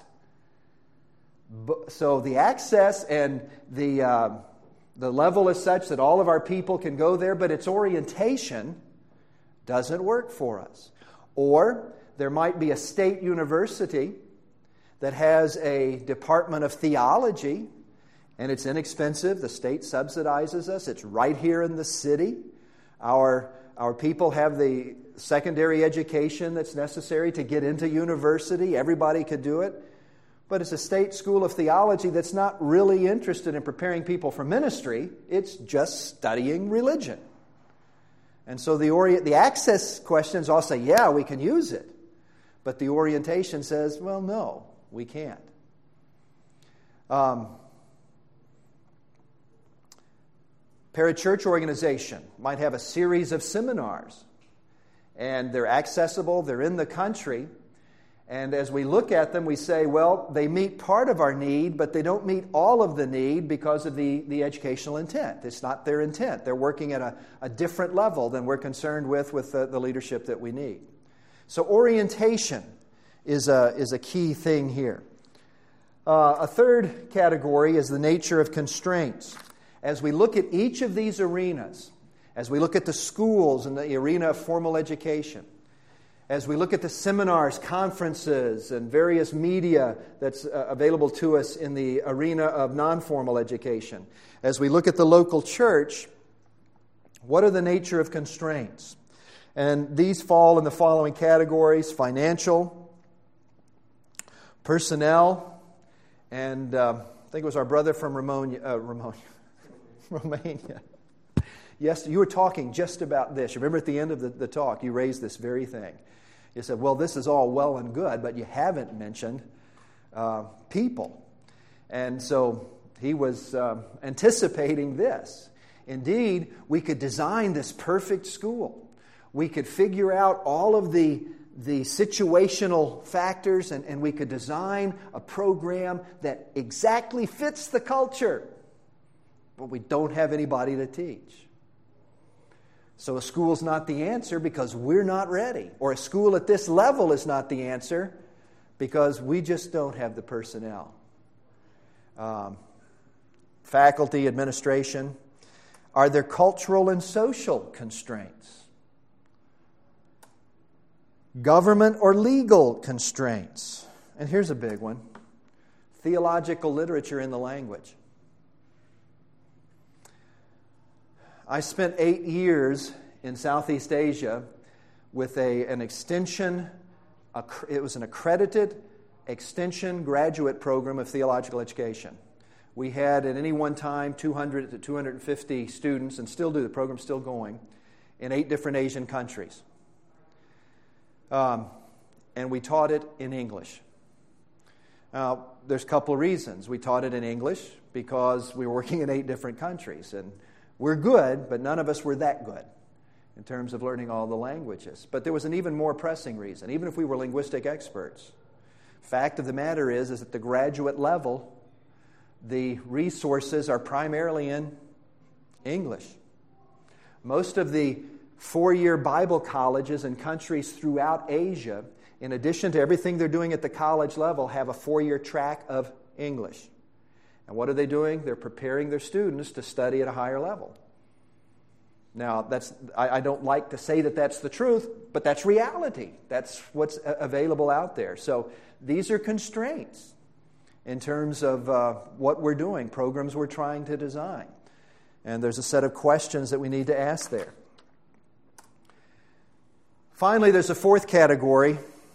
So the access and the level is such that all of our people can go there, but its orientation doesn't work for us. Or there might be a state university that has a department of theology, and it's inexpensive. The state subsidizes us. It's right here in the city. Our people have the secondary education that's necessary to get into university. Everybody could do it. But it's a state school of theology that's not really interested in preparing people for ministry. It's just studying religion. And so the access questions all say, yeah, we can use it. But the orientation says, well, no, we can't. Parachurch organization might have a series of seminars. And they're accessible, they're in the country. And as we look at them, we say, well, they meet part of our need, but they don't meet all of the need because of the educational intent. It's not their intent. They're working at a different level than we're concerned with the leadership that we need. So orientation is a key thing here. A third category is the nature of constraints. As we look at each of these arenas, as we look at the schools and the arena of formal education, as we look at the seminars, conferences, and various media that's available to us in the arena of non-formal education, as we look at the local church, what are the nature of constraints? And these fall in the following categories: financial, personnel, and I think it was our brother from Romania. Yes, you were talking just about this. You remember at the end of the talk, you raised this very thing. You said, well, this is all well and good, but you haven't mentioned people. And so he was anticipating this. Indeed, we could design this perfect school. We could figure out all of the situational factors, and we could design a program that exactly fits the culture. But we don't have anybody to teach. So a school's not the answer because we're not ready. Or a school at this level is not the answer because we just don't have the personnel. Faculty, administration. Are there cultural and social constraints? Government or legal constraints? And here's a big one. Theological literature in the language. I spent 8 years in Southeast Asia with an extension, it was an accredited extension graduate program of theological education. We had at any one time 200 to 250 students, and still do, the program's still going, in 8 different Asian countries. And we taught it in English. There's a couple of reasons. We taught it in English because we were working in 8 different countries, and we're good, but none of us were that good in terms of learning all the languages. But there was an even more pressing reason, even if we were linguistic experts. Fact of the matter is at the graduate level, the resources are primarily in English. Most of the 4-year Bible colleges in countries throughout Asia, in addition to everything they're doing at the college level, have a 4-year track of English. And what are they doing? They're preparing their students to study at a higher level. Now, I don't like to say that that's the truth, but that's reality. That's what's available out there. So these are constraints in terms of what we're doing, programs we're trying to design. And there's a set of questions that we need to ask there. Finally, there's a fourth category,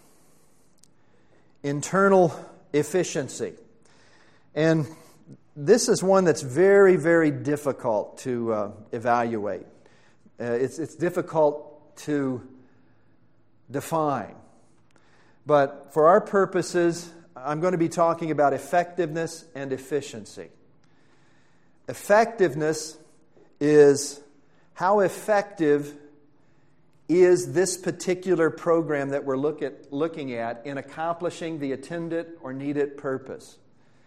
internal efficiency. And this is one that's very, very difficult to evaluate. It's difficult to define. But for our purposes, I'm going to be talking about effectiveness and efficiency. Effectiveness is how effective is this particular program that we're looking at in accomplishing the intended or needed purpose.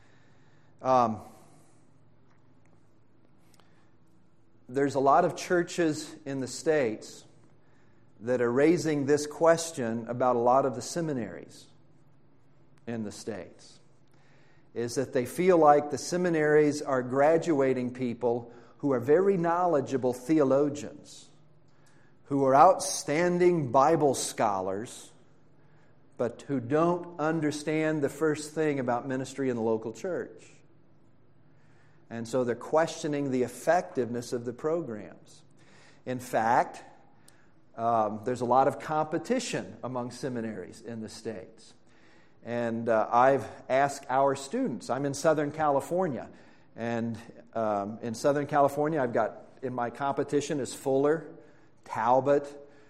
There's a lot of churches in the States that are raising this question about a lot of the seminaries in the States, is that they feel like the seminaries are graduating people who are very knowledgeable theologians, who are outstanding Bible scholars, but who don't understand the first thing about ministry in the local church. And so they're questioning the effectiveness of the programs. In fact, there's a lot of competition among seminaries in the States. And I've asked our students, I'm in Southern California, and in Southern California I've got, in my competition is Fuller, Talbot,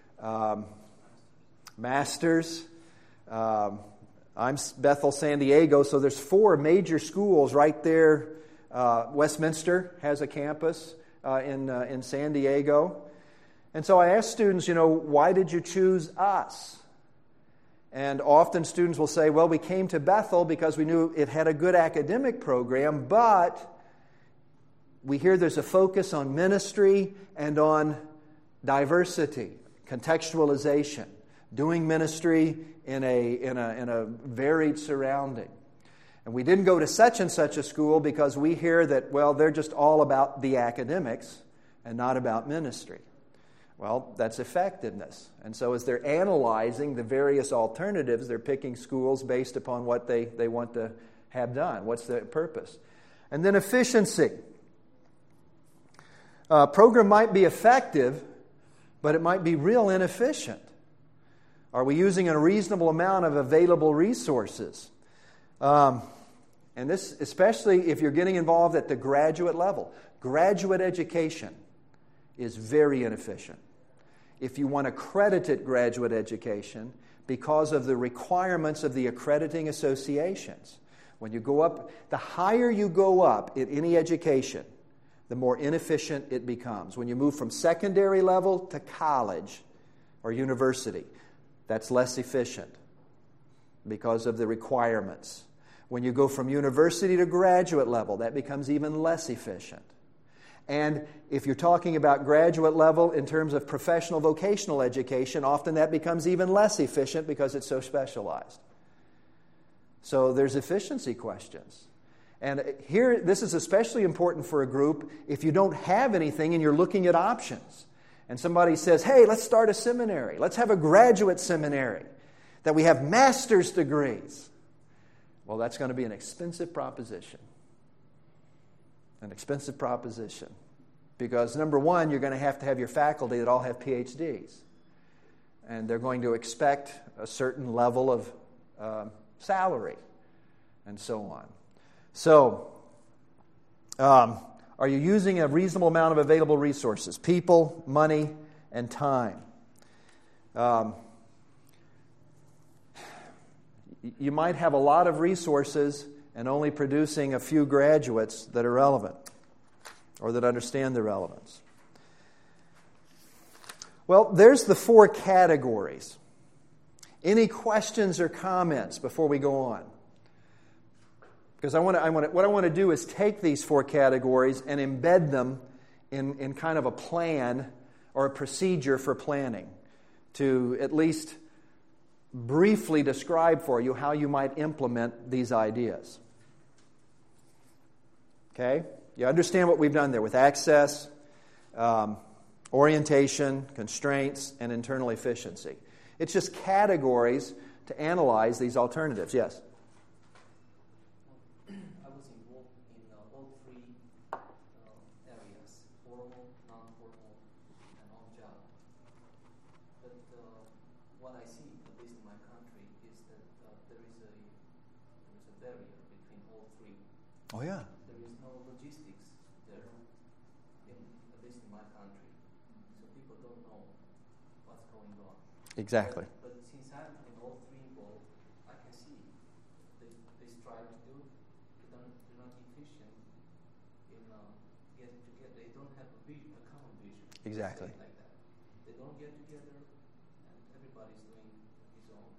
Masters. I'm Bethel, San Diego, so there's 4 major schools right there. Westminster has a campus in San Diego. And so I ask students, why did you choose us? And often students will say, well, we came to Bethel because we knew it had a good academic program, but we hear there's a focus on ministry and on diversity, contextualization, doing ministry in a varied surrounding. And we didn't go to such and such a school because we hear that, well, they're just all about the academics and not about ministry. Well, that's effectiveness. And so as they're analyzing the various alternatives, they're picking schools based upon what they want to have done. What's the purpose? And then efficiency. A program might be effective, but it might be real inefficient. Are we using a reasonable amount of available resources? And this, especially if you're getting involved at the graduate level. Graduate education is very inefficient. If you want accredited graduate education, because of the requirements of the accrediting associations, when you go up, the higher you go up in any education, the more inefficient it becomes. When you move from secondary level to college or university, that's less efficient because of the requirements. When you go from university to graduate level, that becomes even less efficient. And if you're talking about graduate level in terms of professional vocational education, often that becomes even less efficient because it's so specialized. So there's efficiency questions. And here, this is especially important for a group if you don't have anything and you're looking at options. And somebody says, hey, let's start a seminary. Let's have a graduate seminary that we have master's degrees. Well, that's going to be an expensive proposition. An expensive proposition. Because number one, you're going to have your faculty that all have PhDs. And they're going to expect a certain level of salary and so on. So, are you using a reasonable amount of available resources? People, money, and time. You might have a lot of resources and only producing a few graduates that are relevant or that understand the relevance. Well, there's the 4 categories. Any questions or comments before we go on? Because what I want to do is take these 4 categories and embed them in kind of a plan or a procedure for planning to at least briefly describe for you how you might implement these ideas. Okay? You understand what we've done there with access, orientation, constraints, and internal efficiency. It's just categories to analyze these alternatives. Yes? I was involved in all three areas, formal, non-formal, and on-job. But what I see, at least in my country, is that there is a barrier between all three. Oh, yeah. There is no logistics there, at least in my country. So people don't know what's going on. Exactly. But since I'm in all three involved, I can see they strive to do. They're not efficient in getting together. They don't have a common vision. Exactly. Like that. They don't get together, and everybody's doing his own.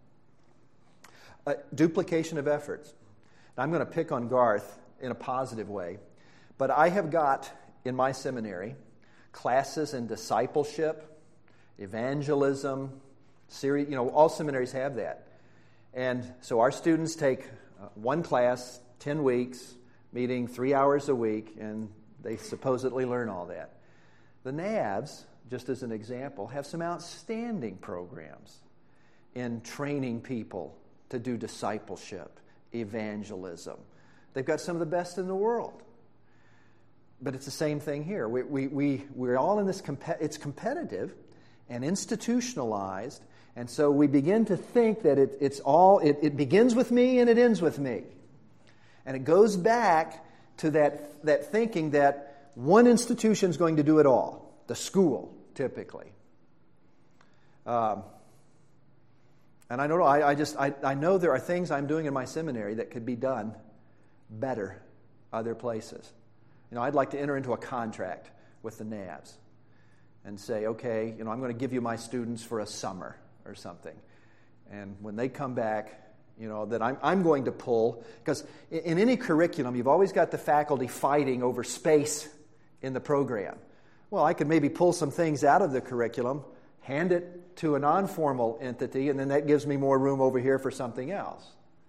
Duplication of efforts. Now, I'm going to pick on Garth in a positive way, but I have got in my seminary classes in discipleship, evangelism, all seminaries have that. And so our students take one class, 10 weeks, meeting 3 hours a week, and they supposedly learn all that. The NAVs, just as an example, have some outstanding programs in training people to do discipleship, evangelism. They've got some of the best in the world. But it's the same thing here. We're all in this, it's competitive and institutionalized, and so we begin to think that it begins with me and it ends with me. And it goes back to that thinking that one institution is going to do it all, the school, typically. And I don't know, I know there are things I'm doing in my seminary that could be done better other places. I'd like to enter into a contract with the NAVs and say, okay, I'm going to give you my students for a summer or something. And when they come back, that I'm going to pull, because in any curriculum, you've always got the faculty fighting over space in the program. Well, I could maybe pull some things out of the curriculum, hand it to a non-formal entity, and then that gives me more room over here for something else.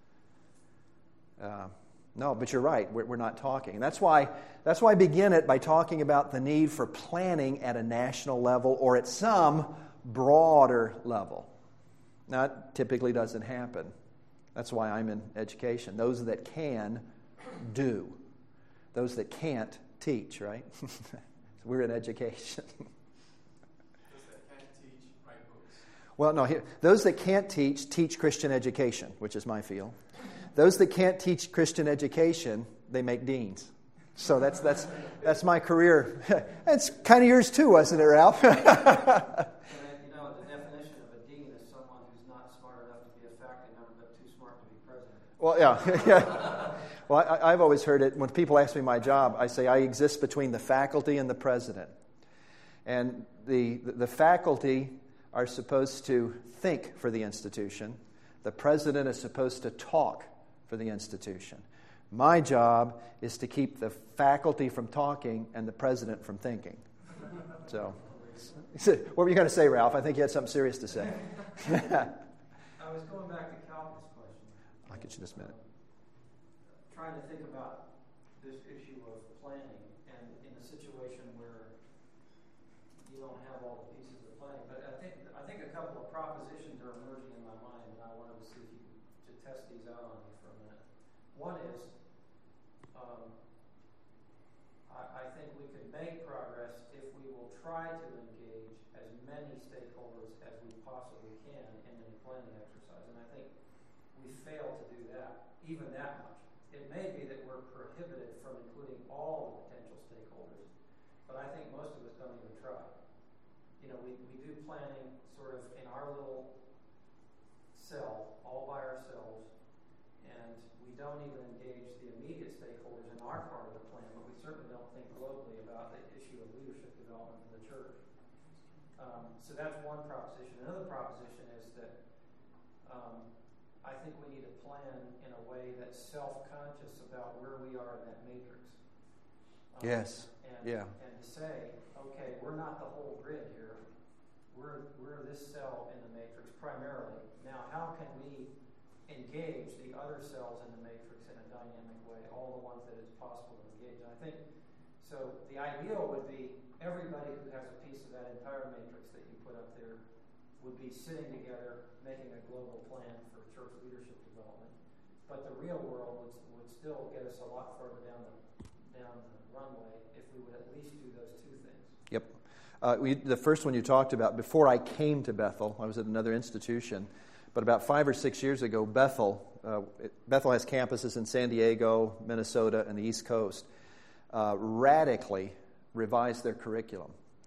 No, but you're right. We're not talking. And that's why I begin it by talking about the need for planning at a national level or at some broader level. Now, it typically doesn't happen. That's why I'm in education. Those that can, do. Those that can't, teach, right? We're in education. Those that can't teach, write books. Well, no, those that can't teach Christian education, which is my field. Those that can't teach Christian education, they make deans. So that's my career. It's kind of yours too, wasn't it, Ralph? The definition of a dean is someone who's not smart enough to be a faculty member, but too smart to be president. Well, yeah. Well, I've always heard it, when people ask me my job, I say I exist between the faculty and the president. And the faculty are supposed to think for the institution. The president is supposed to talk for the institution. My job is to keep the faculty from talking and the president from thinking. So, what were you going to say, Ralph? I think you had something serious to say. I was going back to Calvin's question. I'll get you this minute. Trying to think about this issue of planning, and in a situation where you don't have all the pieces of planning. But I think a couple of propositions are emerging in my mind, and I wanted to see if you could test these out on me for a minute. One is, I think we could make progress if we will try to engage as many stakeholders as we possibly can in the planning exercise. And I think we fail to do that, even that much. It may be that we're prohibited from including all the potential stakeholders, but I think most of us don't even try. We do planning sort of in our little cell, all by ourselves, and we don't even engage the immediate stakeholders in our part of the plan, but we certainly don't think globally about the issue of leadership development in the church. So that's one proposition. Another proposition is that I think we need to plan in a way that's self-conscious about where we are in that matrix. Yes. And to say, okay, we're not the whole grid here. We're this cell in the matrix primarily. Now, how can we engage the other cells in the matrix in a dynamic way, all the ones that it's possible to engage? And I think, so the ideal would be everybody who has a piece of that entire matrix that you put up there would be sitting together making a global plan for church leadership development. But the real world would still get us a lot further down the runway if we would at least do those two things. Yep. The first one you talked about, before I came to Bethel, I was at another institution, but about 5 or 6 years ago, Bethel has campuses in San Diego, Minnesota, and the East Coast, radically revised their curriculum.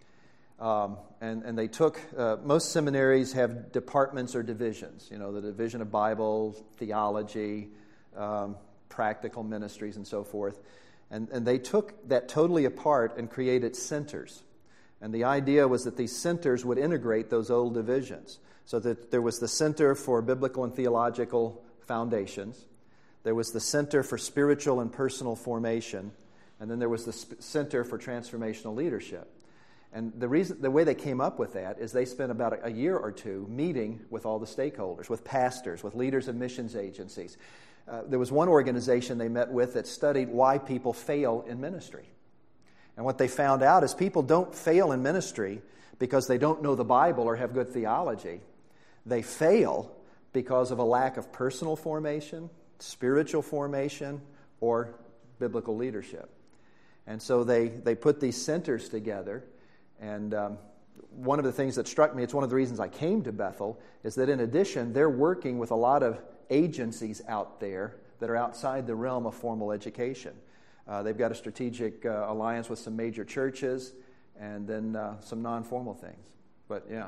And they took, most seminaries have departments or divisions, the division of Bible, theology, practical ministries, and so forth. And they took that totally apart and created centers. And the idea was that these centers would integrate those old divisions. So that there was the Center for Biblical and Theological Foundations. There was the Center for Spiritual and Personal Formation. And then there was the Center for Transformational Leadership. And the way they came up with that is they spent about a year or two meeting with all the stakeholders, with pastors, with leaders of missions agencies. There was one organization they met with that studied why people fail in ministry. And what they found out is people don't fail in ministry because they don't know the Bible or have good theology. They fail because of a lack of personal formation, spiritual formation, or biblical leadership. And so they put these centers together. And one of the things that struck me, it's one of the reasons I came to Bethel, is that in addition, they're working with a lot of agencies out there that are outside the realm of formal education. They've got a strategic alliance with some major churches and then some non-formal things. But yeah.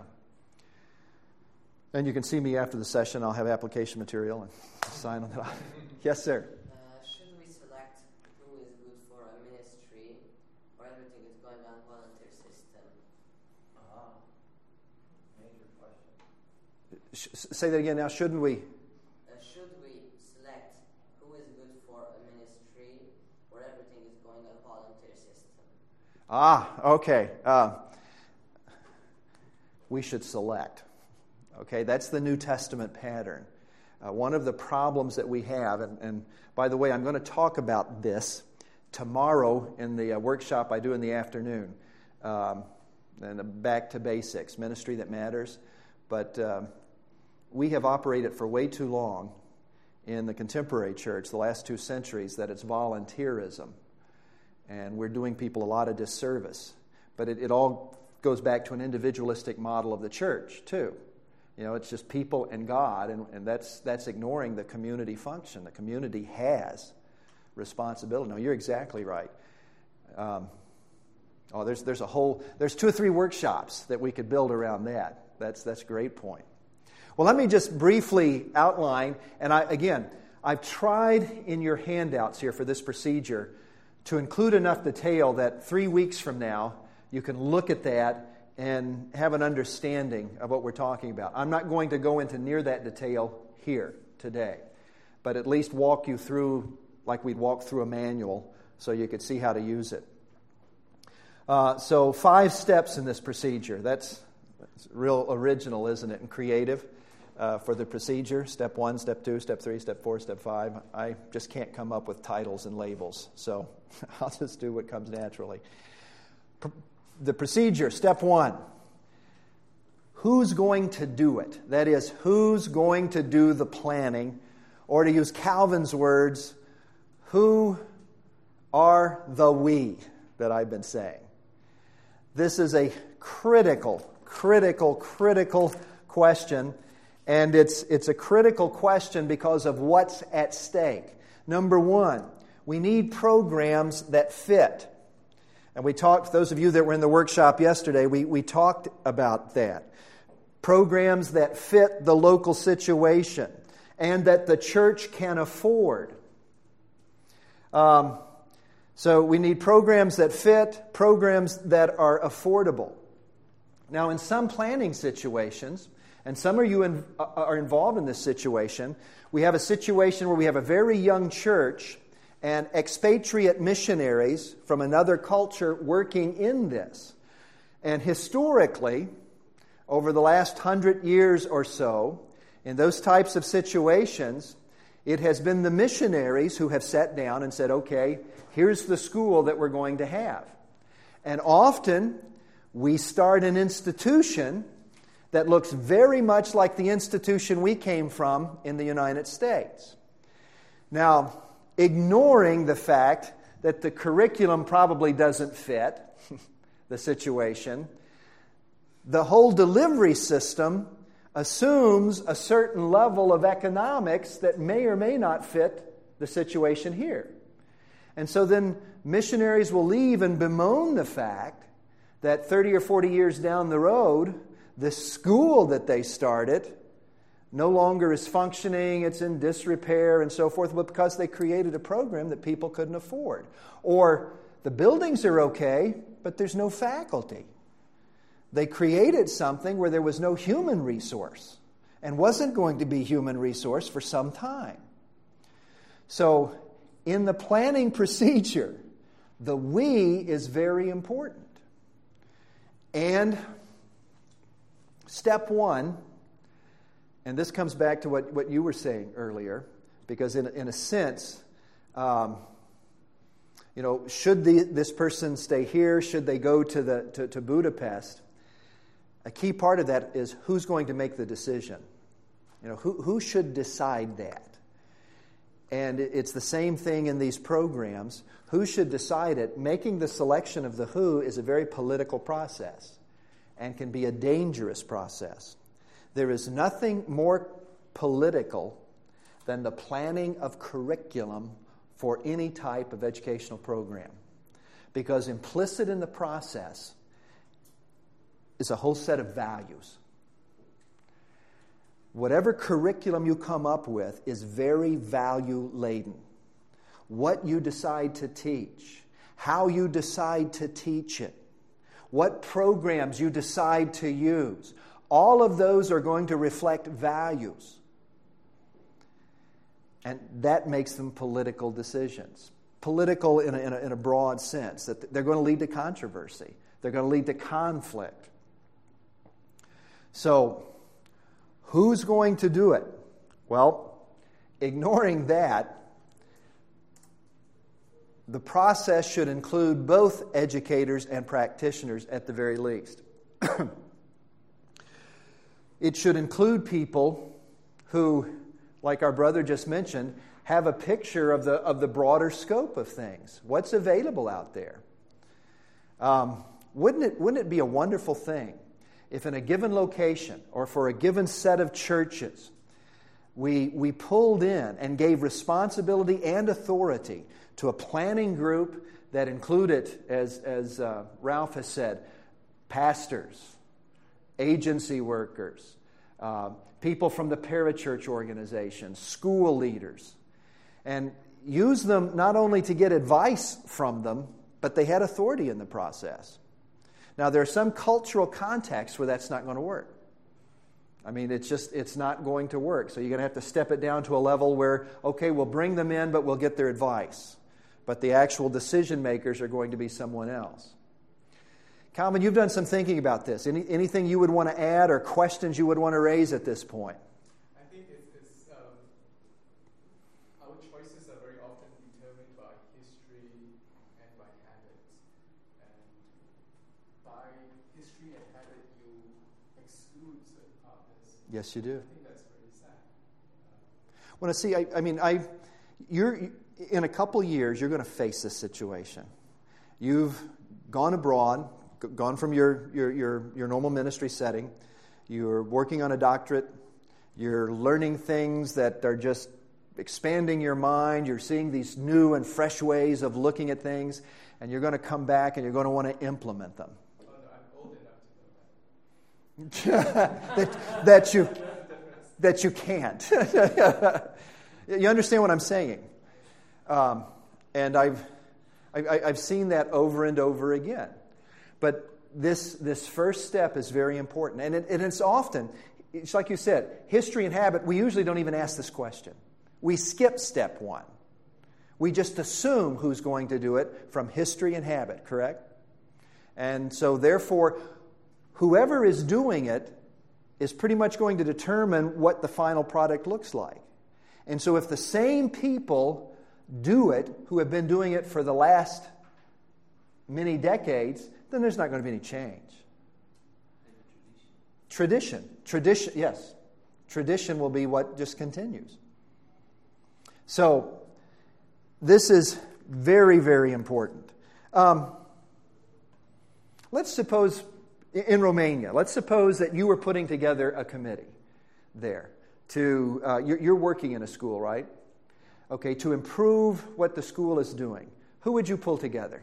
And you can see me after the session. I'll have application material and sign on that. Yes, sir. Should we select who is good for a ministry, or everything is going on volunteer system? Major question. Say that again now. Shouldn't we? Should we select who is good for a ministry, or everything is going on volunteer system? Okay. We should select. Okay, that's the New Testament pattern. One of the problems that we have, and by the way, I'm going to talk about this tomorrow in the workshop I do in the afternoon, and Back to Basics, Ministry That Matters. But we have operated for way too long in the contemporary church, the last 2 centuries, that it's volunteerism. And we're doing people a lot of disservice. But it all goes back to an individualistic model of the church, too. It's just people and God, and that's ignoring the community function. The community has responsibility. No, you're exactly right. There's 2 or 3 workshops that we could build around that. That's a great point. Well, let me just briefly outline, and I've tried in your handouts here for this procedure to include enough detail that 3 weeks from now you can look at that and have an understanding of what we're talking about. I'm not going to go into near that detail here today, but at least walk you through like we'd walk through a manual so you could see how to use it. So 5 steps in this procedure. That's real original, isn't it, and creative for the procedure. Step 1, Step 2, Step 3, Step 4, Step 5. I just can't come up with titles and labels, so I'll just do what comes naturally. The procedure, Step 1. Who's going to do it? That is, who's going to do the planning? Or to use Calvin's words, who are the we that I've been saying? This is a critical question, and it's a critical question because of what's at stake. Number 1, we need programs that fit. And we talked, those of you that were in the workshop yesterday, we talked about that. Programs that fit the local situation and that the church can afford. So we need programs that fit, programs that are affordable. Now, in some planning situations, and some of you are involved in this situation, we have a situation where we have a very young church and expatriate missionaries from another culture working in this. And historically, over the last 100 years or so, in those types of situations, it has been the missionaries who have sat down and said, okay, here's the school that we're going to have. And often we start an institution that looks very much like the institution we came from in the United States. Now, ignoring the fact that the curriculum probably doesn't fit the situation, the whole delivery system assumes a certain level of economics that may or may not fit the situation here. And so then missionaries will leave and bemoan the fact that 30 or 40 years down the road, the school that they started no longer is functioning, it's in disrepair and so forth, but because they created a program that people couldn't afford. Or the buildings are okay, but there's no faculty. They created something where there was no human resource and wasn't going to be human resource for some time. So in the planning procedure, the we is very important. And step one, and this comes back to what you were saying earlier, because in a sense, should this person stay here? Should they go to Budapest? A key part of that is who's going to make the decision. Who should decide that? And it's the same thing in these programs. Who should decide it? Making the selection of the who is a very political process and can be a dangerous process. There is nothing more political than the planning of curriculum for any type of educational program. Because implicit in the process is a whole set of values. Whatever curriculum you come up with is very value-laden. What you decide to teach, how you decide to teach it, what programs you decide to use, all of those are going to reflect values. And that makes them political decisions. Political in a broad sense, that they're going to lead to controversy. They're going to lead to conflict. So, who's going to do it? Well, ignoring that, the process should include both educators and practitioners at the very least. It should include people who, like our brother just mentioned, have a picture of the broader scope of things. What's available out there? Wouldn't it be a wonderful thing if in a given location or for a given set of churches we pulled in and gave responsibility and authority to a planning group that included, as Ralph has said, pastors, agency workers, people from the parachurch organization, school leaders, and use them not only to get advice from them, but they had authority in the process. Now, there are some cultural contexts where that's not going to work. I mean, it's not going to work. So you're going to have to step it down to a level where, okay, we'll bring them in, but we'll get their advice. But the actual decision makers are going to be someone else. Calvin, you've done some thinking about this. Anything you would want to add or questions you would want to raise at this point? I think it's our choices are very often determined by history and by habits. And by history and habit, you exclude certain partners. Yes, you do. I think that's very sad. Well, see, you're in a couple years, you're going to face this situation. You've gone abroad, gone from your normal ministry setting. You're working on a doctorate. You're learning things that are just expanding your mind. You're seeing these new and fresh ways of looking at things. And you're going to come back and you're going to want to implement them. Oh, no, I'm old enough to know that. that you can't. You understand what I'm saying? And I've seen that over and over again. But this first step is very important. And it's often, it's like you said, history and habit, we usually don't even ask this question. We skip step one. We just assume who's going to do it from history and habit, correct? And so therefore, whoever is doing it is pretty much going to determine what the final product looks like. And so if the same people do it, who have been doing it for the last many decades, then there's not going to be any change. Maybe tradition. Yes. Tradition will be what just continues. So, this is very, very important. Let's suppose, in Romania, let's suppose that you were putting together a committee there. You're working in a school, right? Okay, to improve what the school is doing. Who would you pull together?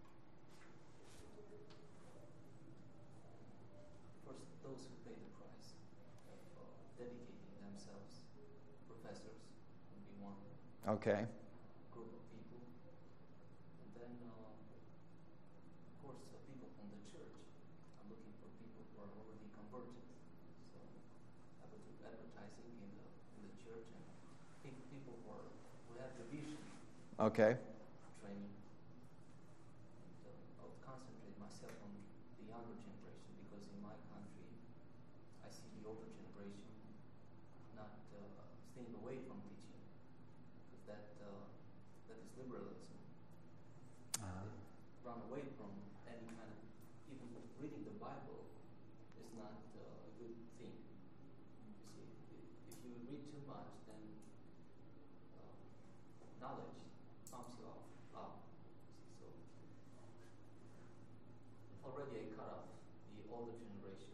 Of course, those who pay the price of dedicating themselves, professors would be one Okay. group of people. And then, of course, people from the church. I'm looking for people who are already converted. So I would do advertising in the church and people who have the vision. Okay. Training. So I would concentrate myself on the younger generation because in my country I see the older generation not staying away from teaching because that is liberalism. Run away from any kind of even reading the Bible is not a good thing. You see, if you read too much, then knowledge pumps you up. So already I cut off the older generation.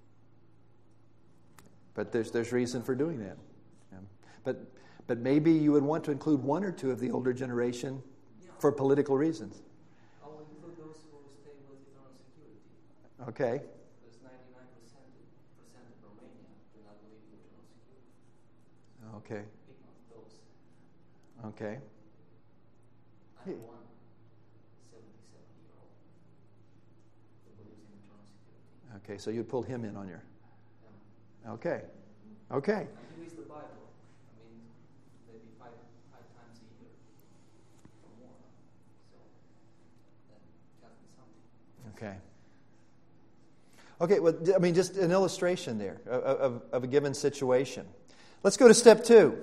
But there's reason for doing that. Yeah. But maybe you would want to include one or two of the older generation for political reasons. I'll include those who stay with eternal security. Okay. Because 99% of Romania do not believe in eternal security. Okay. Pick on those. Okay. I have one 77-year-old who believes in eternal security. Okay, so you'd pull him in on your... Yeah. Okay. Okay. And he reads the Bible. I mean, maybe five times a year or more. So that tells me something. Okay. Okay, well, I mean, just an illustration there of a given situation. Let's go to step 2.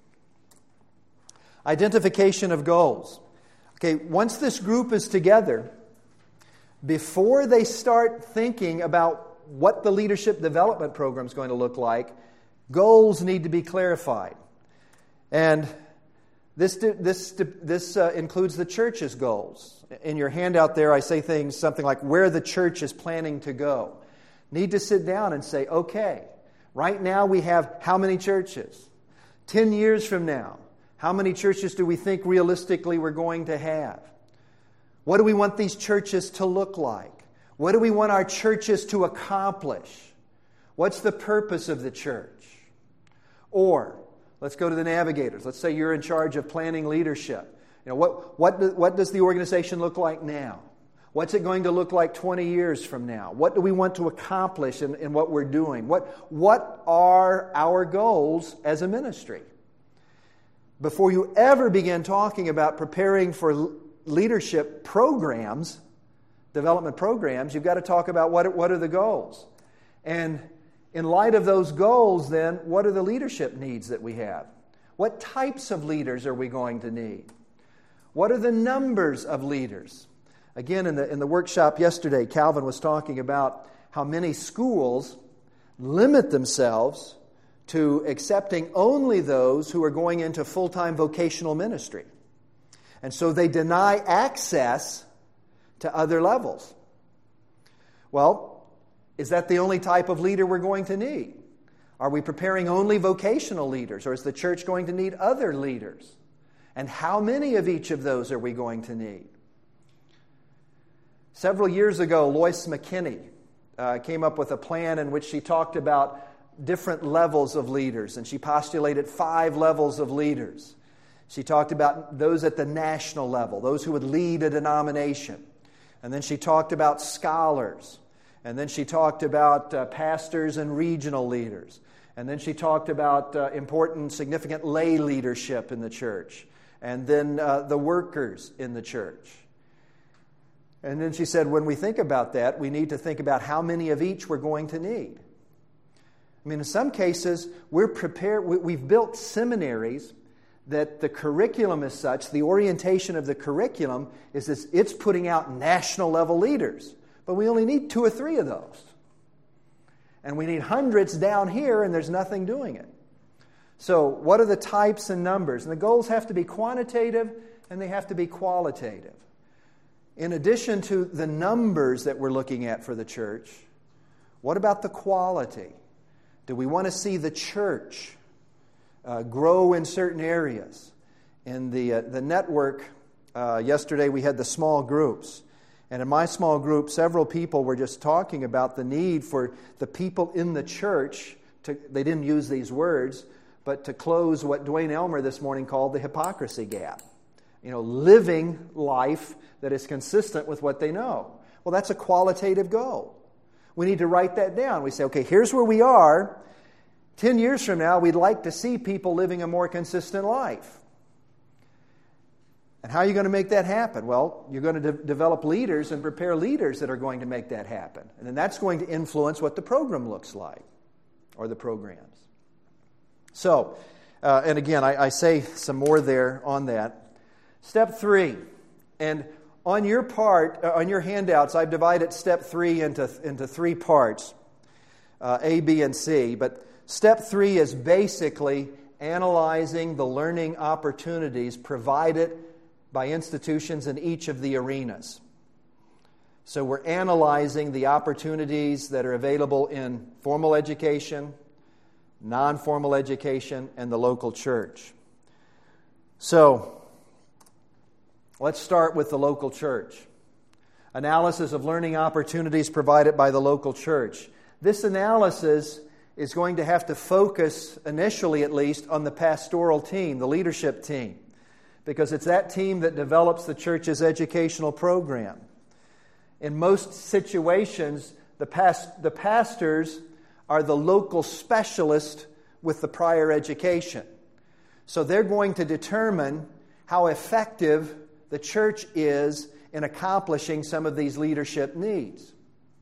Identification of goals. Okay, once this group is together, before they start thinking about what the leadership development program is going to look like, goals need to be clarified. And this includes the church's goals. In your handout there, I say things something like where the church is planning to go. Need to sit down and say, okay, right now we have how many churches? 10 years from now, how many churches do we think realistically we're going to have? What do we want these churches to look like? What do we want our churches to accomplish? What's the purpose of the church? Or, let's go to the navigators. Let's say you're in charge of planning leadership. You know, what does the organization look like now? What's it going to look like 20 years from now? What do we want to accomplish in what we're doing? What are our goals as a ministry? Before you ever begin talking about preparing for leadership programs, development programs, you've got to talk about what are the goals. And in light of those goals, then, what are the leadership needs that we have? What types of leaders are we going to need? What are the numbers of leaders? Again, in the workshop yesterday, Calvin was talking about how many schools limit themselves to accepting only those who are going into full-time vocational ministry. And so they deny access to other levels. Well, is that the only type of leader we're going to need? Are we preparing only vocational leaders, or is the church going to need other leaders? And how many of each of those are we going to need? Several years ago, Lois McKinney came up with a plan in which she talked about different levels of leaders, and she postulated 5 levels of leaders. She talked about those at the national level, those who would lead a denomination. And then she talked about scholars. And then she talked about pastors and regional leaders. And then she talked about important, significant lay leadership in the church. And then the workers in the church. And then she said, when we think about that, we need to think about how many of each we're going to need. I mean, in some cases, we've built seminaries that the curriculum is such, the orientation of the curriculum is this, it's putting out national level leaders. But we only need 2 or 3 of those. And we need hundreds down here, and there's nothing doing it. So what are the types and numbers? And the goals have to be quantitative and they have to be qualitative. In addition to the numbers that we're looking at for the church, what about the quality? Do we want to see the church grow in certain areas? In the network, yesterday we had the small groups. And in my small group, several people were just talking about the need for the people in the church they didn't use these words, but to close what Dwayne Elmer this morning called the hypocrisy gap. Living life that is consistent with what they know. Well, that's a qualitative goal. We need to write that down. We say, okay, here's where we are. 10 years from now, we'd like to see people living a more consistent life. And how are you going to make that happen? Well, you're going to develop leaders and prepare leaders that are going to make that happen. And then that's going to influence what the program looks like, or the programs. So, and again, I say some more there on that. Step 3, and on your part, on your handouts, I've divided step 3 into 3 parts, A, B, and C. But step 3 is basically analyzing the learning opportunities provided by institutions in each of the arenas. So we're analyzing the opportunities that are available in formal education, non-formal education, and the local church. So, let's start with the local church. Analysis of learning opportunities provided by the local church. This analysis is going to have to focus, initially at least, on the pastoral team, the leadership team, because it's that team that develops the church's educational program. In most situations, the pastors are the local specialist with the prior education. So they're going to determine how effective the church is in accomplishing some of these leadership needs.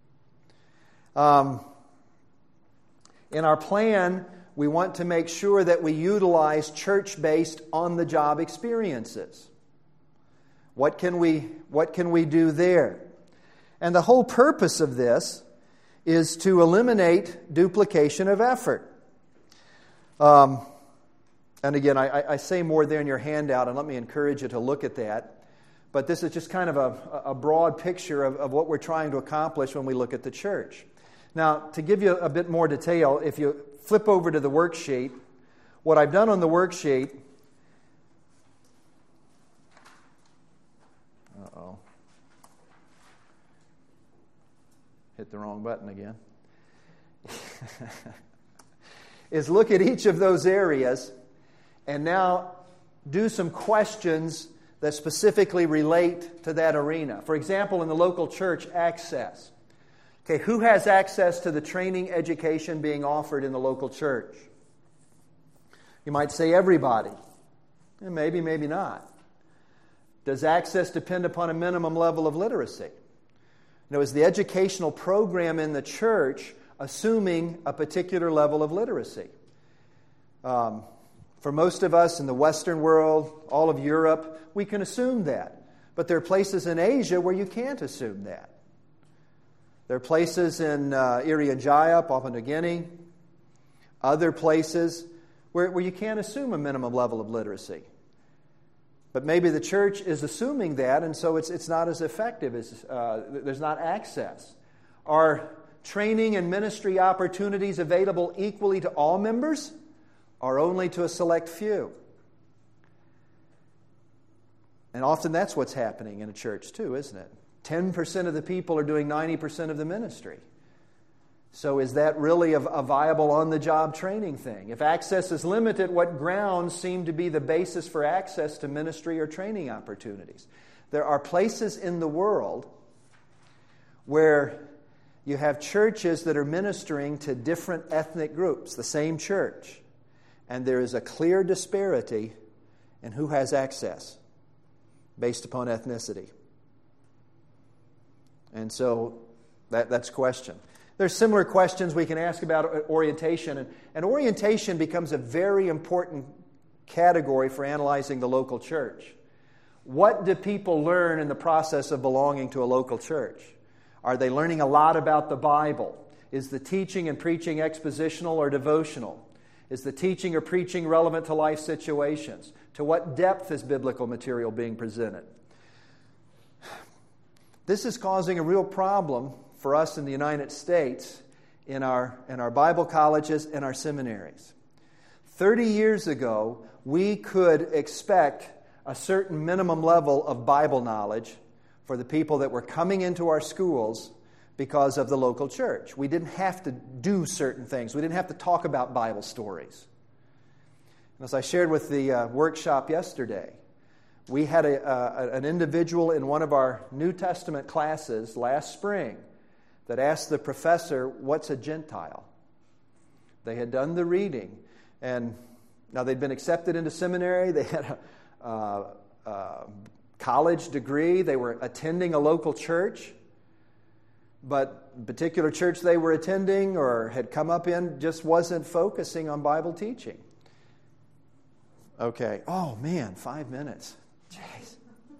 In our plan, we want to make sure that we utilize church-based on-the-job experiences. What can we do there? And the whole purpose of this is to eliminate duplication of effort. And again, I say more there in your handout, and let me encourage you to look at that. But this is just kind of a broad picture of what we're trying to accomplish when we look at the church. Now, to give you a bit more detail, if you flip over to the worksheet, what I've done on the worksheet... Hit the wrong button again. Is look at each of those areas and now do some questions that specifically relate to that arena. For example, in the local church, access. Okay, who has access to the training education being offered in the local church? You might say everybody. Maybe, maybe not. Does access depend upon a minimum level of literacy? Is the educational program in the church assuming a particular level of literacy? For most of us in the Western world, all of Europe, we can assume that. But there are places in Asia where you can't assume that. There are places in Irian Jaya, Papua New Guinea, other places where you can't assume a minimum level of literacy. But maybe the church is assuming that, and so it's not as effective, as there's not access. Are training and ministry opportunities available equally to all members, or only to a select few? And often that's what's happening in a church too, isn't it? 10% of the people are doing 90% of the ministry. So is that really a viable on-the-job training thing? If access is limited, what grounds seem to be the basis for access to ministry or training opportunities? There are places in the world where you have churches that are ministering to different ethnic groups, the same church, and there is a clear disparity in who has access based upon ethnicity. And so that's a question. There's similar questions we can ask about orientation, and orientation becomes a very important category for analyzing the local church. What do people learn in the process of belonging to a local church? Are they learning a lot about the Bible? Is the teaching and preaching expositional or devotional? Is the teaching or preaching relevant to life situations? To what depth is biblical material being presented? This is causing a real problem for us in the United States in our Bible colleges and our seminaries. 30 years ago, we could expect a certain minimum level of Bible knowledge for the people that were coming into our schools because of the local church. We didn't have to do certain things. We didn't have to talk about Bible stories. And as I shared with the workshop yesterday, we had an individual in one of our New Testament classes last spring that asked the professor, "What's a Gentile?" They had done the reading, and now they'd been accepted into seminary. They had a college degree. They were attending a local church, but the particular church they were attending or had come up in just wasn't focusing on Bible teaching. Okay. Oh, man, 5 minutes. Jeez.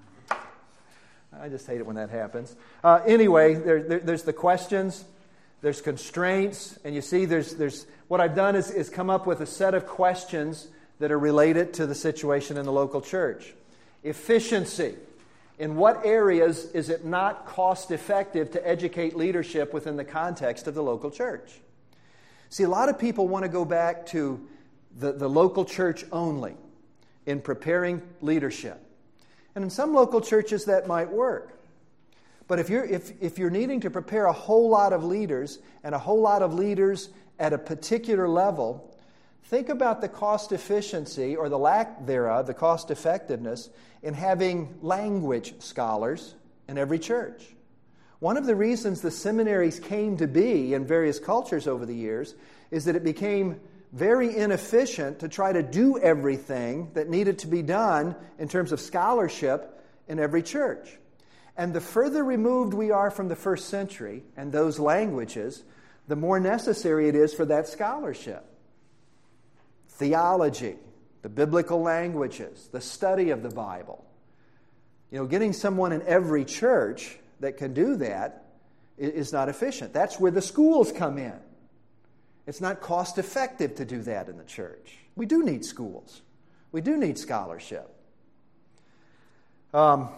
I just hate it when that happens. Anyway, there's the questions, there's constraints, and you see there's what I've done is come up with a set of questions that are related to the situation in the local church. Efficiency. In what areas is it not cost effective to educate leadership within the context of the local church? See, a lot of people want to go back to the local church only in preparing leadership. And in some local churches that might work. But if you're needing to prepare a whole lot of leaders and a whole lot of leaders at a particular level, think about the cost efficiency or the lack thereof, the cost effectiveness in having language scholars in every church. One of the reasons the seminaries came to be in various cultures over the years is that it became very inefficient to try to do everything that needed to be done in terms of scholarship in every church. And the further removed we are from the first century and those languages, the more necessary it is for that scholarship. Theology, the biblical languages, the study of the Bible. Getting someone in every church that can do that is not efficient. That's where the schools come in. It's not cost effective to do that in the church. We do need schools. We do need scholarship. Let's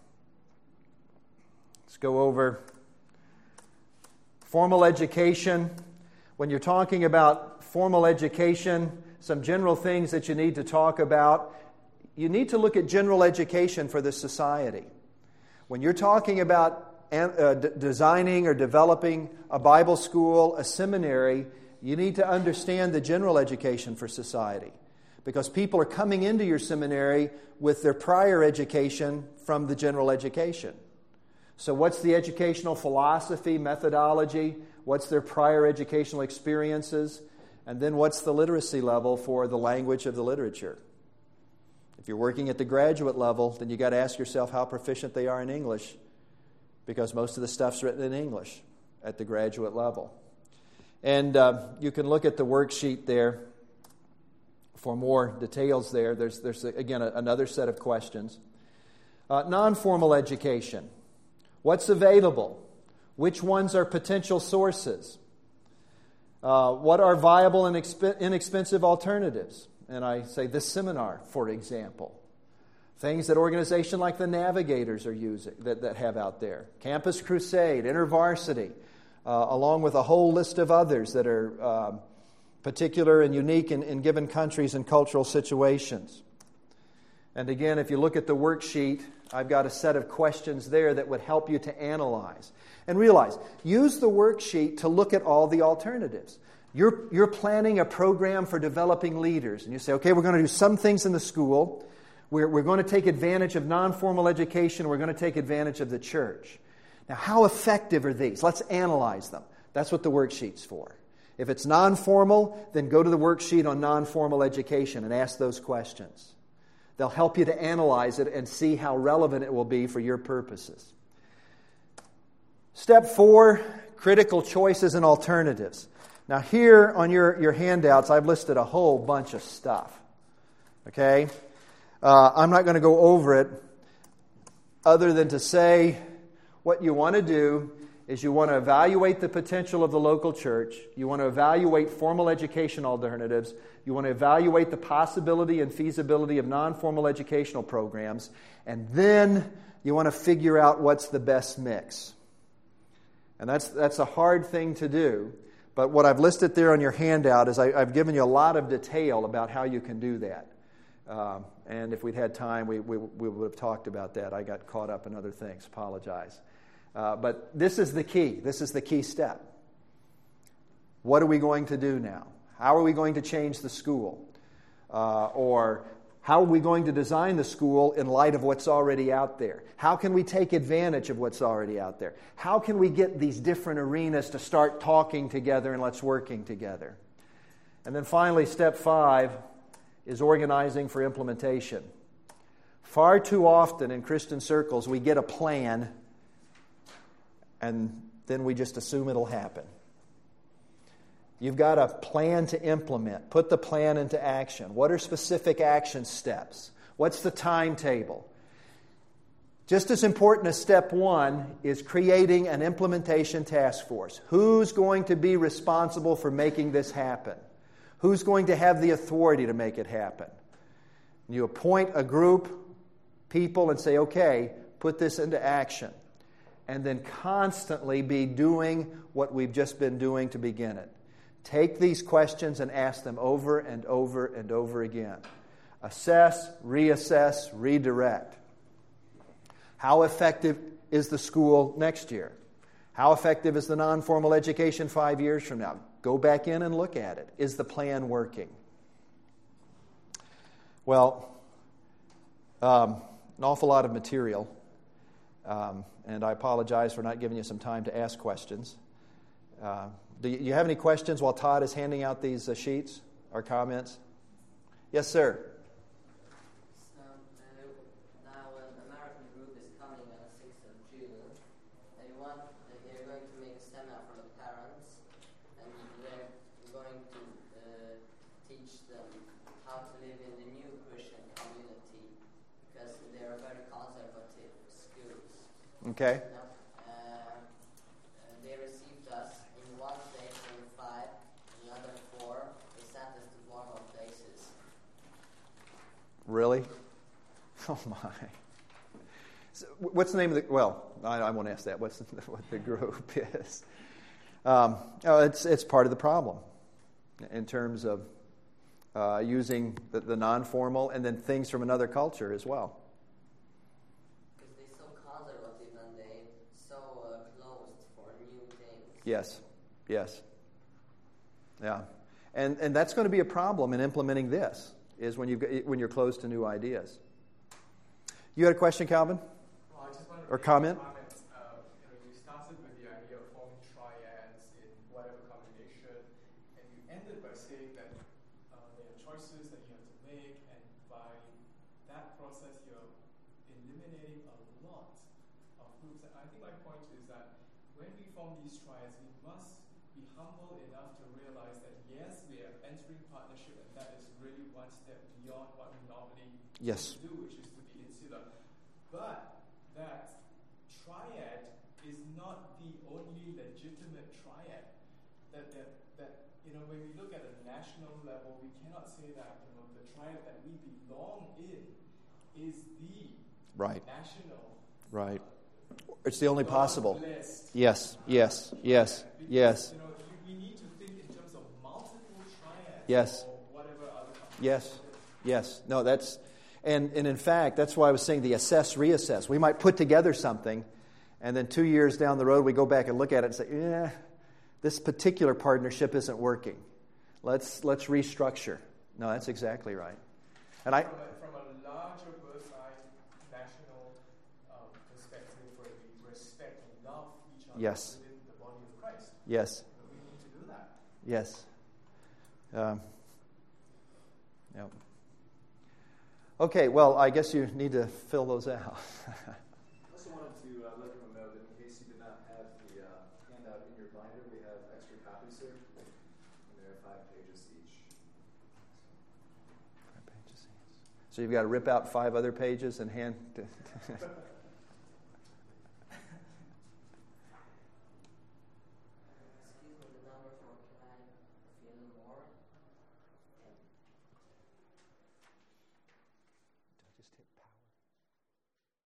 go over formal education. When you're talking about formal education, some general things that you need to talk about. You need to look at general education for this society. When you're talking about designing or developing a Bible school, a seminary, you need to understand the general education for society. Because people are coming into your seminary with their prior education from the general education. So what's the educational philosophy, methodology? What's their prior educational experiences? And then what's the literacy level for the language of the literature? If you're working at the graduate level, then you got to ask yourself how proficient they are in English, because most of the stuff's written in English at the graduate level. And you can look at the worksheet there for more details there. There's again, another set of questions. Non-formal education. What's available? Which ones are potential sources? What are viable and inexpensive alternatives? And I say this seminar, for example. Things that organizations like the Navigators are using, that have out there. Campus Crusade, InterVarsity, along with a whole list of others that are particular and unique in given countries and cultural situations. And again, if you look at the worksheet, I've got a set of questions there that would help you to analyze. And realize, use the worksheet to look at all the alternatives. You're planning a program for developing leaders. And you say, okay, we're going to do some things in the school. We're going to take advantage of non-formal education. We're going to take advantage of the church. Now, how effective are these? Let's analyze them. That's what the worksheet's for. If it's non-formal, then go to the worksheet on non-formal education and ask those questions. They'll help you to analyze it and see how relevant it will be for your purposes. Step 4, critical choices and alternatives. Now here on your handouts, I've listed a whole bunch of stuff. Okay? I'm not going to go over it other than to say what you want to do is you want to evaluate the potential of the local church. You want to evaluate formal education alternatives. You want to evaluate the possibility and feasibility of non-formal educational programs. And then you want to figure out what's the best mix. And that's a hard thing to do. But what I've listed there on your handout is I've given you a lot of detail about how you can do that. And if we'd had time, we would have talked about that. I got caught up in other things. Apologize. But this is the key. This is the key step. What are we going to do now? How are we going to change the school? Or how are we going to design the school in light of what's already out there? How can we take advantage of what's already out there? How can we get these different arenas to start talking together and let's working together? And then finally, step 5 is organizing for implementation. Far too often in Christian circles, we get a plan and then we just assume it'll happen. You've got a plan to implement. Put the plan into action. What are specific action steps? What's the timetable? Just as important as step 1 is creating an implementation task force. Who's going to be responsible for making this happen? Who's going to have the authority to make it happen? You appoint a group, people, and say, okay, put this into action. And then constantly be doing what we've just been doing to begin it. Take these questions and ask them over and over and over again. Assess, reassess, redirect. How effective is the school next year? How effective is the non-formal education 5 years from now? Go back in and look at it. Is the plan working? Well, an awful lot of material. And I apologize for not giving you some time to ask questions. Do you have any questions while Todd is handing out these sheets or comments? Yes, sir. Now an American group is coming on the 6th of June. They're going to make a seminar for the parents, and they're going to teach them how to live in the new Christian community, because they are very conservative schools. Okay. They received us in one place from 5, another 4. They sent us to one more places. Really? Oh my. So what's the name of the? Well, I won't ask that. What the group is? It's part of the problem in terms of using the non-formal and then things from another culture as well. Yes. Yeah. And that's going to be a problem in implementing this, is when you're closed to new ideas. You had a question, Calvin? Well, I just wanted or comment? You started with the idea of forming triads in whatever combination, and you ended by saying that there are choices that you have to make, and by that process you're eliminating a lot of groups. And I think my point is that when we form these triads, we must be humble enough to realize that yes, we are entering partnership, and that is really one step beyond what we normally do, which is to be insular. But that triad is not the only legitimate triad. That when we look at a national level, we cannot say that the triad that we belong in is the national. Right. It's the only possible. List. Yes. We need to think in terms of multiple triads. Or whatever other. Yes. No, that's and in fact that's why I was saying the assess, reassess. We might put together something, and then 2 years down the road we go back and look at it and say, this particular partnership isn't working. Let's restructure. No, that's exactly right. And from a larger birthright national perspective, where we respect and love each other within the body of Christ. Yes. We need to do that. Yes. Yep. Okay, well, I guess you need to fill those out. I also wanted to let everyone know that in case you did not have the handout in your binder, we have extra copies here. And they're 5 pages each. 5 pages each. So you've got to rip out 5 other pages and hand.